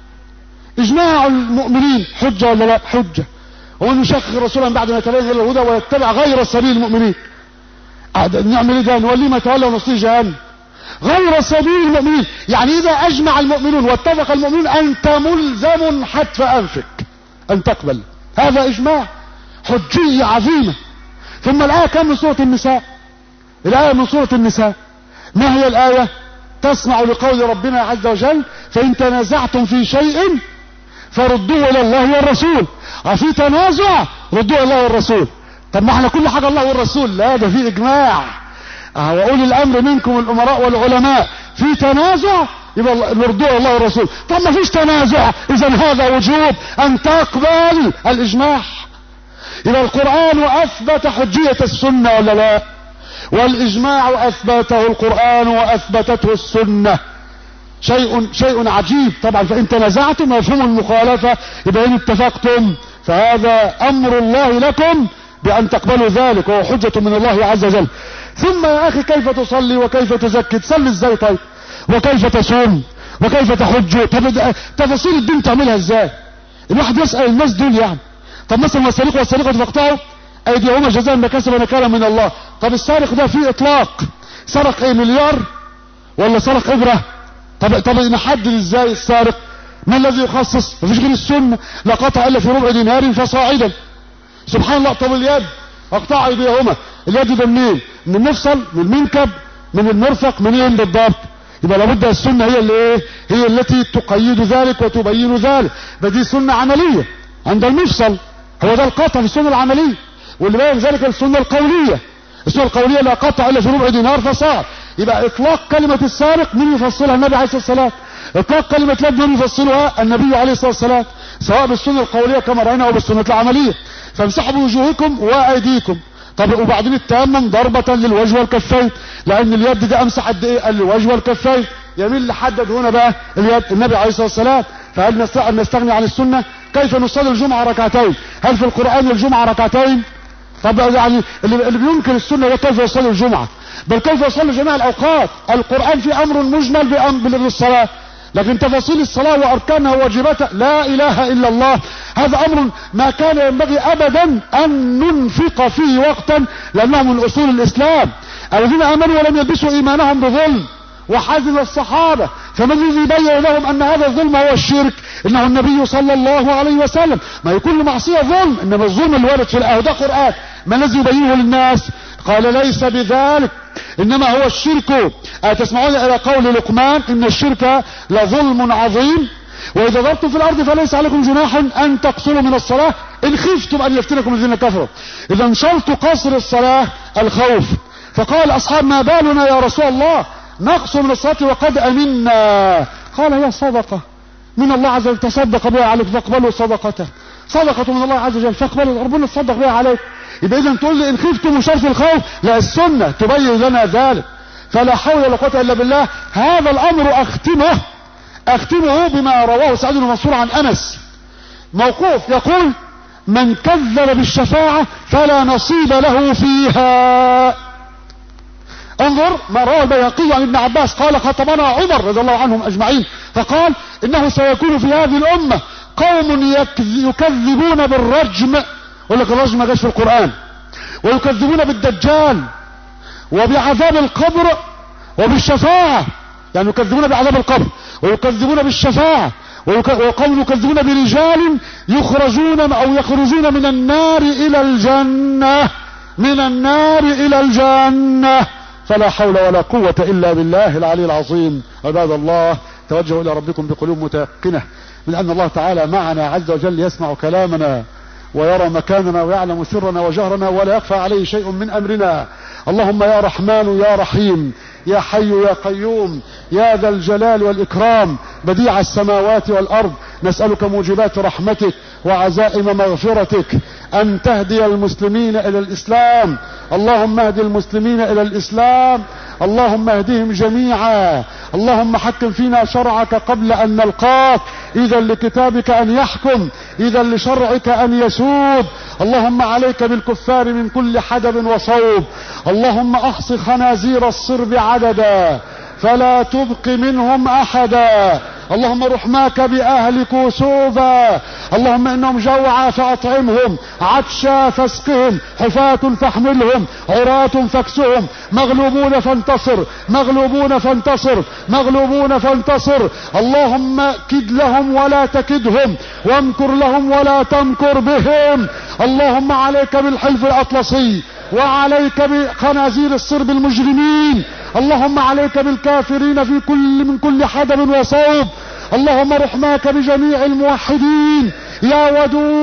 إجماع المؤمنين حجة ولا لا؟ حجة. ومن يشقق رسولا بعد ما يتبين له الهدى ويتبع غير سبيل المؤمنين، نعمل ايه ده؟ نوليه ما تولى ونصليه جهنم. غير سبيل المؤمنين، يعني إذا أجمع المؤمنون واتفق المؤمنون أنت ملزم حتف أنفك أن تقبل. هذا إجماع، حجية عظيمة. ثم الآية كم من سورة النساء؟ الآية من سورة النساء. ما هي الآية؟ تسمع لقول ربنا عز وجل فإن تنازعتم في شيء فردوه إلى الله والرسول. في تنازع ردوه إلى الله والرسول. طب ما احنا كل حاجة الله والرسول؟ لا، ده في إجماع. وأولي الأمر منكم الأمراء والعلماء. في تنازع يبقى نردوه إلى الله والرسول. طب ما فيش تنازع، إذا هذا وجوب أن تقبل الإجماع. إذا القرآن أثبت حجية السنة ولا لا؟ والإجماع أثبته القرآن وأثبتته السنة. شيء شيء عجيب طبعا. فإن تنازعتم مفهوم المخالفة يبقى إن اتفقتم فهذا أمر الله لكم بأن تقبلوا ذلك، وهو حجة من الله عز وجل. ثم يا أخي كيف تصلي وكيف تزكي؟ تصلي ازاي طيب؟ وكيف تصوم وكيف تحج؟ طب تفاصيل الدين تعملها ازاي؟ الواحد يسأل الناس دول يعني. طب مثلا والسارق والسارقة فاقطعوا أيديهما جزاء بما كسبا نكالا من الله. طب السارق ده فيه إطلاق، سرق ايه مليار ولا سرق إبرة؟ طب طب نحدد ازاي السارق؟ ما الذي يخصص؟ مفيش غير السنة، لا قطع الا في ربع دينار فصاعدا. سبحان الله. طب اليد اقطع ايديهما، اليد ده منين؟ من المفصل، من المنكب، من المرفق، منين بالضبط؟ يبقى لابد السنة هي اللي ايه؟ هي التي تقيد ذلك وتبين ذلك. بدي سنة عملية عند المفصل، هو ده القطع في السنة العملية. واللي بين ذلك السنة القولية، السنة القولية لا قطع الا في ربع دينار فصاع. يبقى اطلاق كلمة السارق من يفصلها؟ النبي عليه الصلاة والسلام. اطلاق كلمة اليد من يفصلها؟ النبي عليه الصلاة والسلام، سواء بالسنة القولية كما رأينا او بالسنة العملية. فامسحوا بوجوهكم وايديكم. طب وبعدين التيمم ضربة للوجه والكفين، لان اليد ده امسح قد ايه؟ الوجه والكفين. يمين اللي حدد هنا بقى اليد؟ النبي عليه الصلاة والسلام. فهل نستطيع ان نستغني عن السنة؟ كيف نصلي الجمعة ركعتين؟ هل في القرآن الجمعة ركعتين؟ طب يعني اللي, اللي بينكر السنة ده كيف يصلي الجمعة؟ بل كيف يصلي جميع الاوقات؟ القرآن في امر مجمل بامر بالصلاة، لكن تفاصيل الصلاة واركانها وواجباتها لا اله الا الله. هذا امر ما كان ينبغي ابدا ان ننفق فيه وقتا، لانه من اصول الاسلام. الذين امنوا ولم يلبسوا ايمانهم بظلم وحزن الصحابة، فمن الذي يبين لهم ان هذا الظلم هو الشرك؟ انه النبي صلى الله عليه وسلم. ما يكون معصية ظلم، انما الظلم الوارد في الايه ده قرآن. ما الذي يبينه للناس؟ قال ليس بذلك، انما هو الشرك. أتسمعون الى قول لقمان ان الشرك لظلم عظيم، واذا ضربتم في الارض فليس عليكم جناح ان تقصروا من الصلاة ان خفتم ان يفتنكم الذين كفروا. اذا انشرط قصر الصلاة الخوف. فقال اصحاب ما بالنا يا رسول الله نقصر من الصلاة وقد امنا؟ قال هي صدقة من الله عز وجل تصدق بها عليك فاقبلوا صدقته. صدقة من الله عز وجل فاقبلوا، ربنا تصدق بها عليك. يبقى اذا تقول لي ان خفتم شرط الخوف؟ لا، السنة تبين لنا ذلك. فلا حول ولا قوة الا بالله. هذا الامر اختمه اختمه بما رواه سعيد بن منصور عن انس موقوف، يقول من كذب بالشفاعة فلا نصيب له فيها. انظر ما رواه البيهقي عن ابن عباس قال خطبنا عمر رضي الله عنهم اجمعين فقال انه سيكون في هذه الامة قوم يكذبون بالرجم، يقول لك الرجم ما جاش في القرآن، ويكذبون بالدجال وبعذاب القبر وبالشفاعة، يعني يكذبون بعذاب القبر ويكذبون بالشفاعة، وقوم يكذبون برجال يخرجون او يخرجون من النار الى الجنة، من النار الى الجنة. فلا حول ولا قوة الا بالله العلي العظيم. عباد الله توجهوا الى ربكم بقلوب متيقنة من ان الله تعالى معنا عز وجل، يسمع كلامنا ويرى مكاننا ويعلم سرنا وجهرنا ولا يخفى عليه شيء من امرنا. اللهم يا رحمن يا رحيم يا حي يا قيوم يا ذا الجلال والإكرام بديع السماوات والأرض، نسألك موجبات رحمتك وعزائم مغفرتك أن تهدي المسلمين إلى الإسلام. اللهم اهد المسلمين إلى الإسلام، اللهم اهدهم جميعا. اللهم حكم فينا شرعك قبل أن نلقاك، إذا لكتابك أن يحكم، إذا لشرعك أن يسود. اللهم عليك بالكفار من كل حدب وصوب. اللهم احص خنازير الصرب عددا فلا تبق منهم احدا. اللهم رحماك باهل كوسوفا، اللهم انهم جوعى فاطعمهم، عطشى فاسقهم، حفاة فاحملهم، عراة فاكسهم، مغلوبون فانتصر، مغلوبون فانتصر، مغلوبون فانتصر. اللهم كد لهم ولا تكدهم، وامكر لهم ولا تمكر بهم. اللهم عليك بالحلف الاطلسي، وعليك بخنازير الصرب المجرمين. اللهم عليك بالكافرين في كل من كل حدب وصوب. اللهم رحماك بجميع الموحدين. يا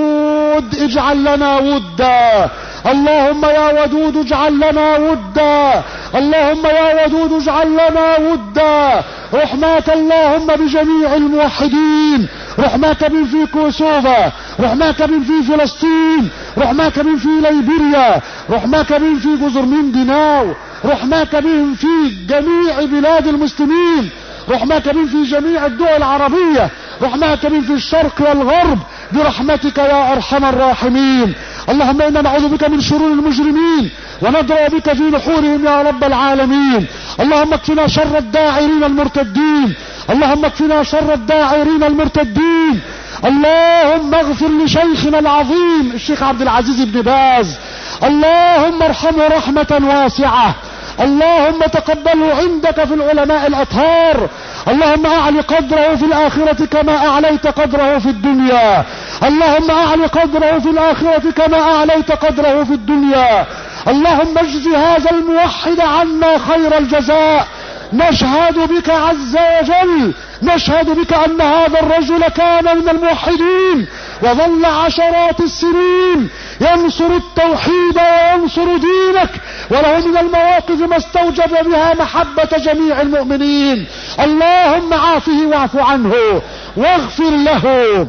ودود اجعل لنا ودا، اللهم يا ودود اجعل لنا ودا، اللهم يا ودود اجعل لنا ودا. رحماك اللهم بجميع الموحدين، رحماك بن في كوسوفا، رحماك بن في فلسطين، رحماك بن في ليبيريا، رحماك بن في جزر مينديناو، رحماك بهم في جميع بلاد المسلمين، رحماك بهم في جميع الدول العربية، رحماك بهم في الشرق والغرب برحمتك يا أرحم الراحمين. اللهم إنا نعوذ بك من شرور المجرمين وندعو بك في نحورهم يا رب العالمين. اللهم اكفنا شر الداعرين المرتدين، اللهم اكفنا شر الداعرين المرتدين. اللهم اغفر لشيخنا العظيم الشيخ عبد العزيز بن باز، اللهم ارحمه رحمة واسعة، اللهم تقبله عندك في العلماء الأطهار، اللهم أعلي قدره في الآخرة كما أعليت قدره في الدنيا، اللهم أعلي قدره في الآخرة كما أعليت قدره في الدنيا. اللهم اجزي هذا الموحد عنا خير الجزاء. نشهد بك عز وجل، نشهد بك أن هذا الرجل كان من الموحدين وظل عشرات السنين ينصر التوحيد وينصر دينك، وله من المواقف ما استوجب بها محبة جميع المؤمنين. اللهم عافه واعف عنه واغفر له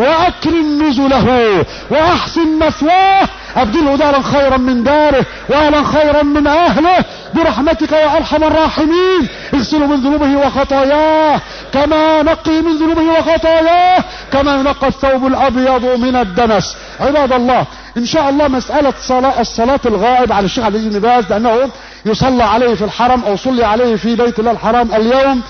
وأكرم نزله وأحسن مثواه، أبدله دارا خيرا من داره وأهلا خيرا من أهله برحمتك يا أرحم الراحمين. اغسله من ذنوبه وخطاياه كما نقي من ذنوبه وخطاياه كما ينقى الثوب الأبيض من الدنس. عباد الله، إن شاء الله مسألة صلاة الصلاة الغائب على الشيخ عبد العزيز بن باز، لأنه يصلى عليه في الحرم أو صلي عليه في بيت الله الحرام اليوم،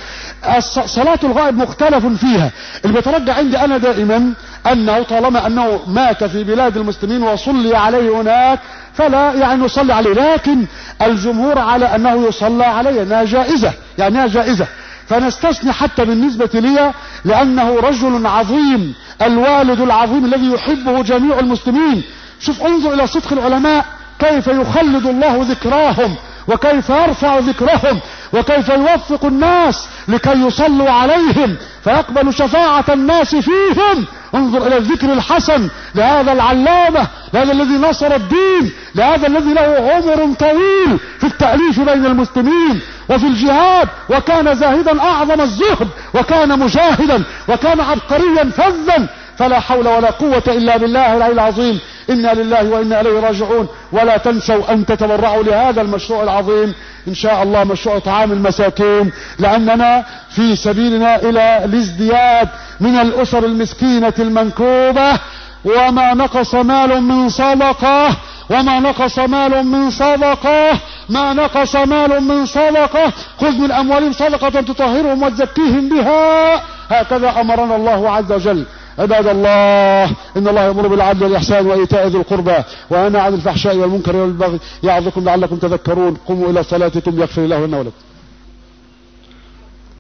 صلاة الغائب مختلف فيها. اللي بيترجع عندي أنا دائما أنه طالما أنه مات في بلاد المسلمين وصلي عليه هناك فلا يعني يصلي عليه، لكن الجمهور على أنه يصلى عليه، أنها جائزة، يعني أنها جائزة. فنستثني حتى بالنسبة لي لأنه رجل عظيم، الوالد العظيم الذي يحبه جميع المسلمين. شوف انظر إلى صدق العلماء كيف يخلد الله ذكراهم وكيف يرفع ذكرهم وكيف يوفق الناس لكي يصلوا عليهم فيقبل شفاعة الناس فيهم. انظر إلى الذكر الحسن لهذا العلامة، لهذا الذي نصر الدين، لهذا الذي له عمر طويل في التأليف بين المسلمين وفي الجهاد، وكان زاهدا أعظم الزهد، وكان مجاهدا، وكان عبقريا فذا. فلا حول ولا قوة إلا بالله العلي العظيم. إنا لله وإنا إليه راجعون. ولا تنسوا أن تتبرعوا لهذا المشروع العظيم إن شاء الله، مشروع طعام المساكين، لأننا في سبيلنا إلى الازدياد من الأسر المسكينة المنكوبة. وما نقص مال من صدقة، وما نقص مال من صدقة، ما نقص مال من صدقة، خذ من أموالهم صدقة تطهرهم وتزكيهم بها، هكذا أمرنا الله عز وجل. عباد الله، إن الله يأمر بالعدل والإحسان وإيتاء ذي القربى وينهى عن الفحشاء والمنكر والبغي يعظكم لعلكم تذكرون. قوموا إلى صلاتكم يغفر الله لنا ولكم.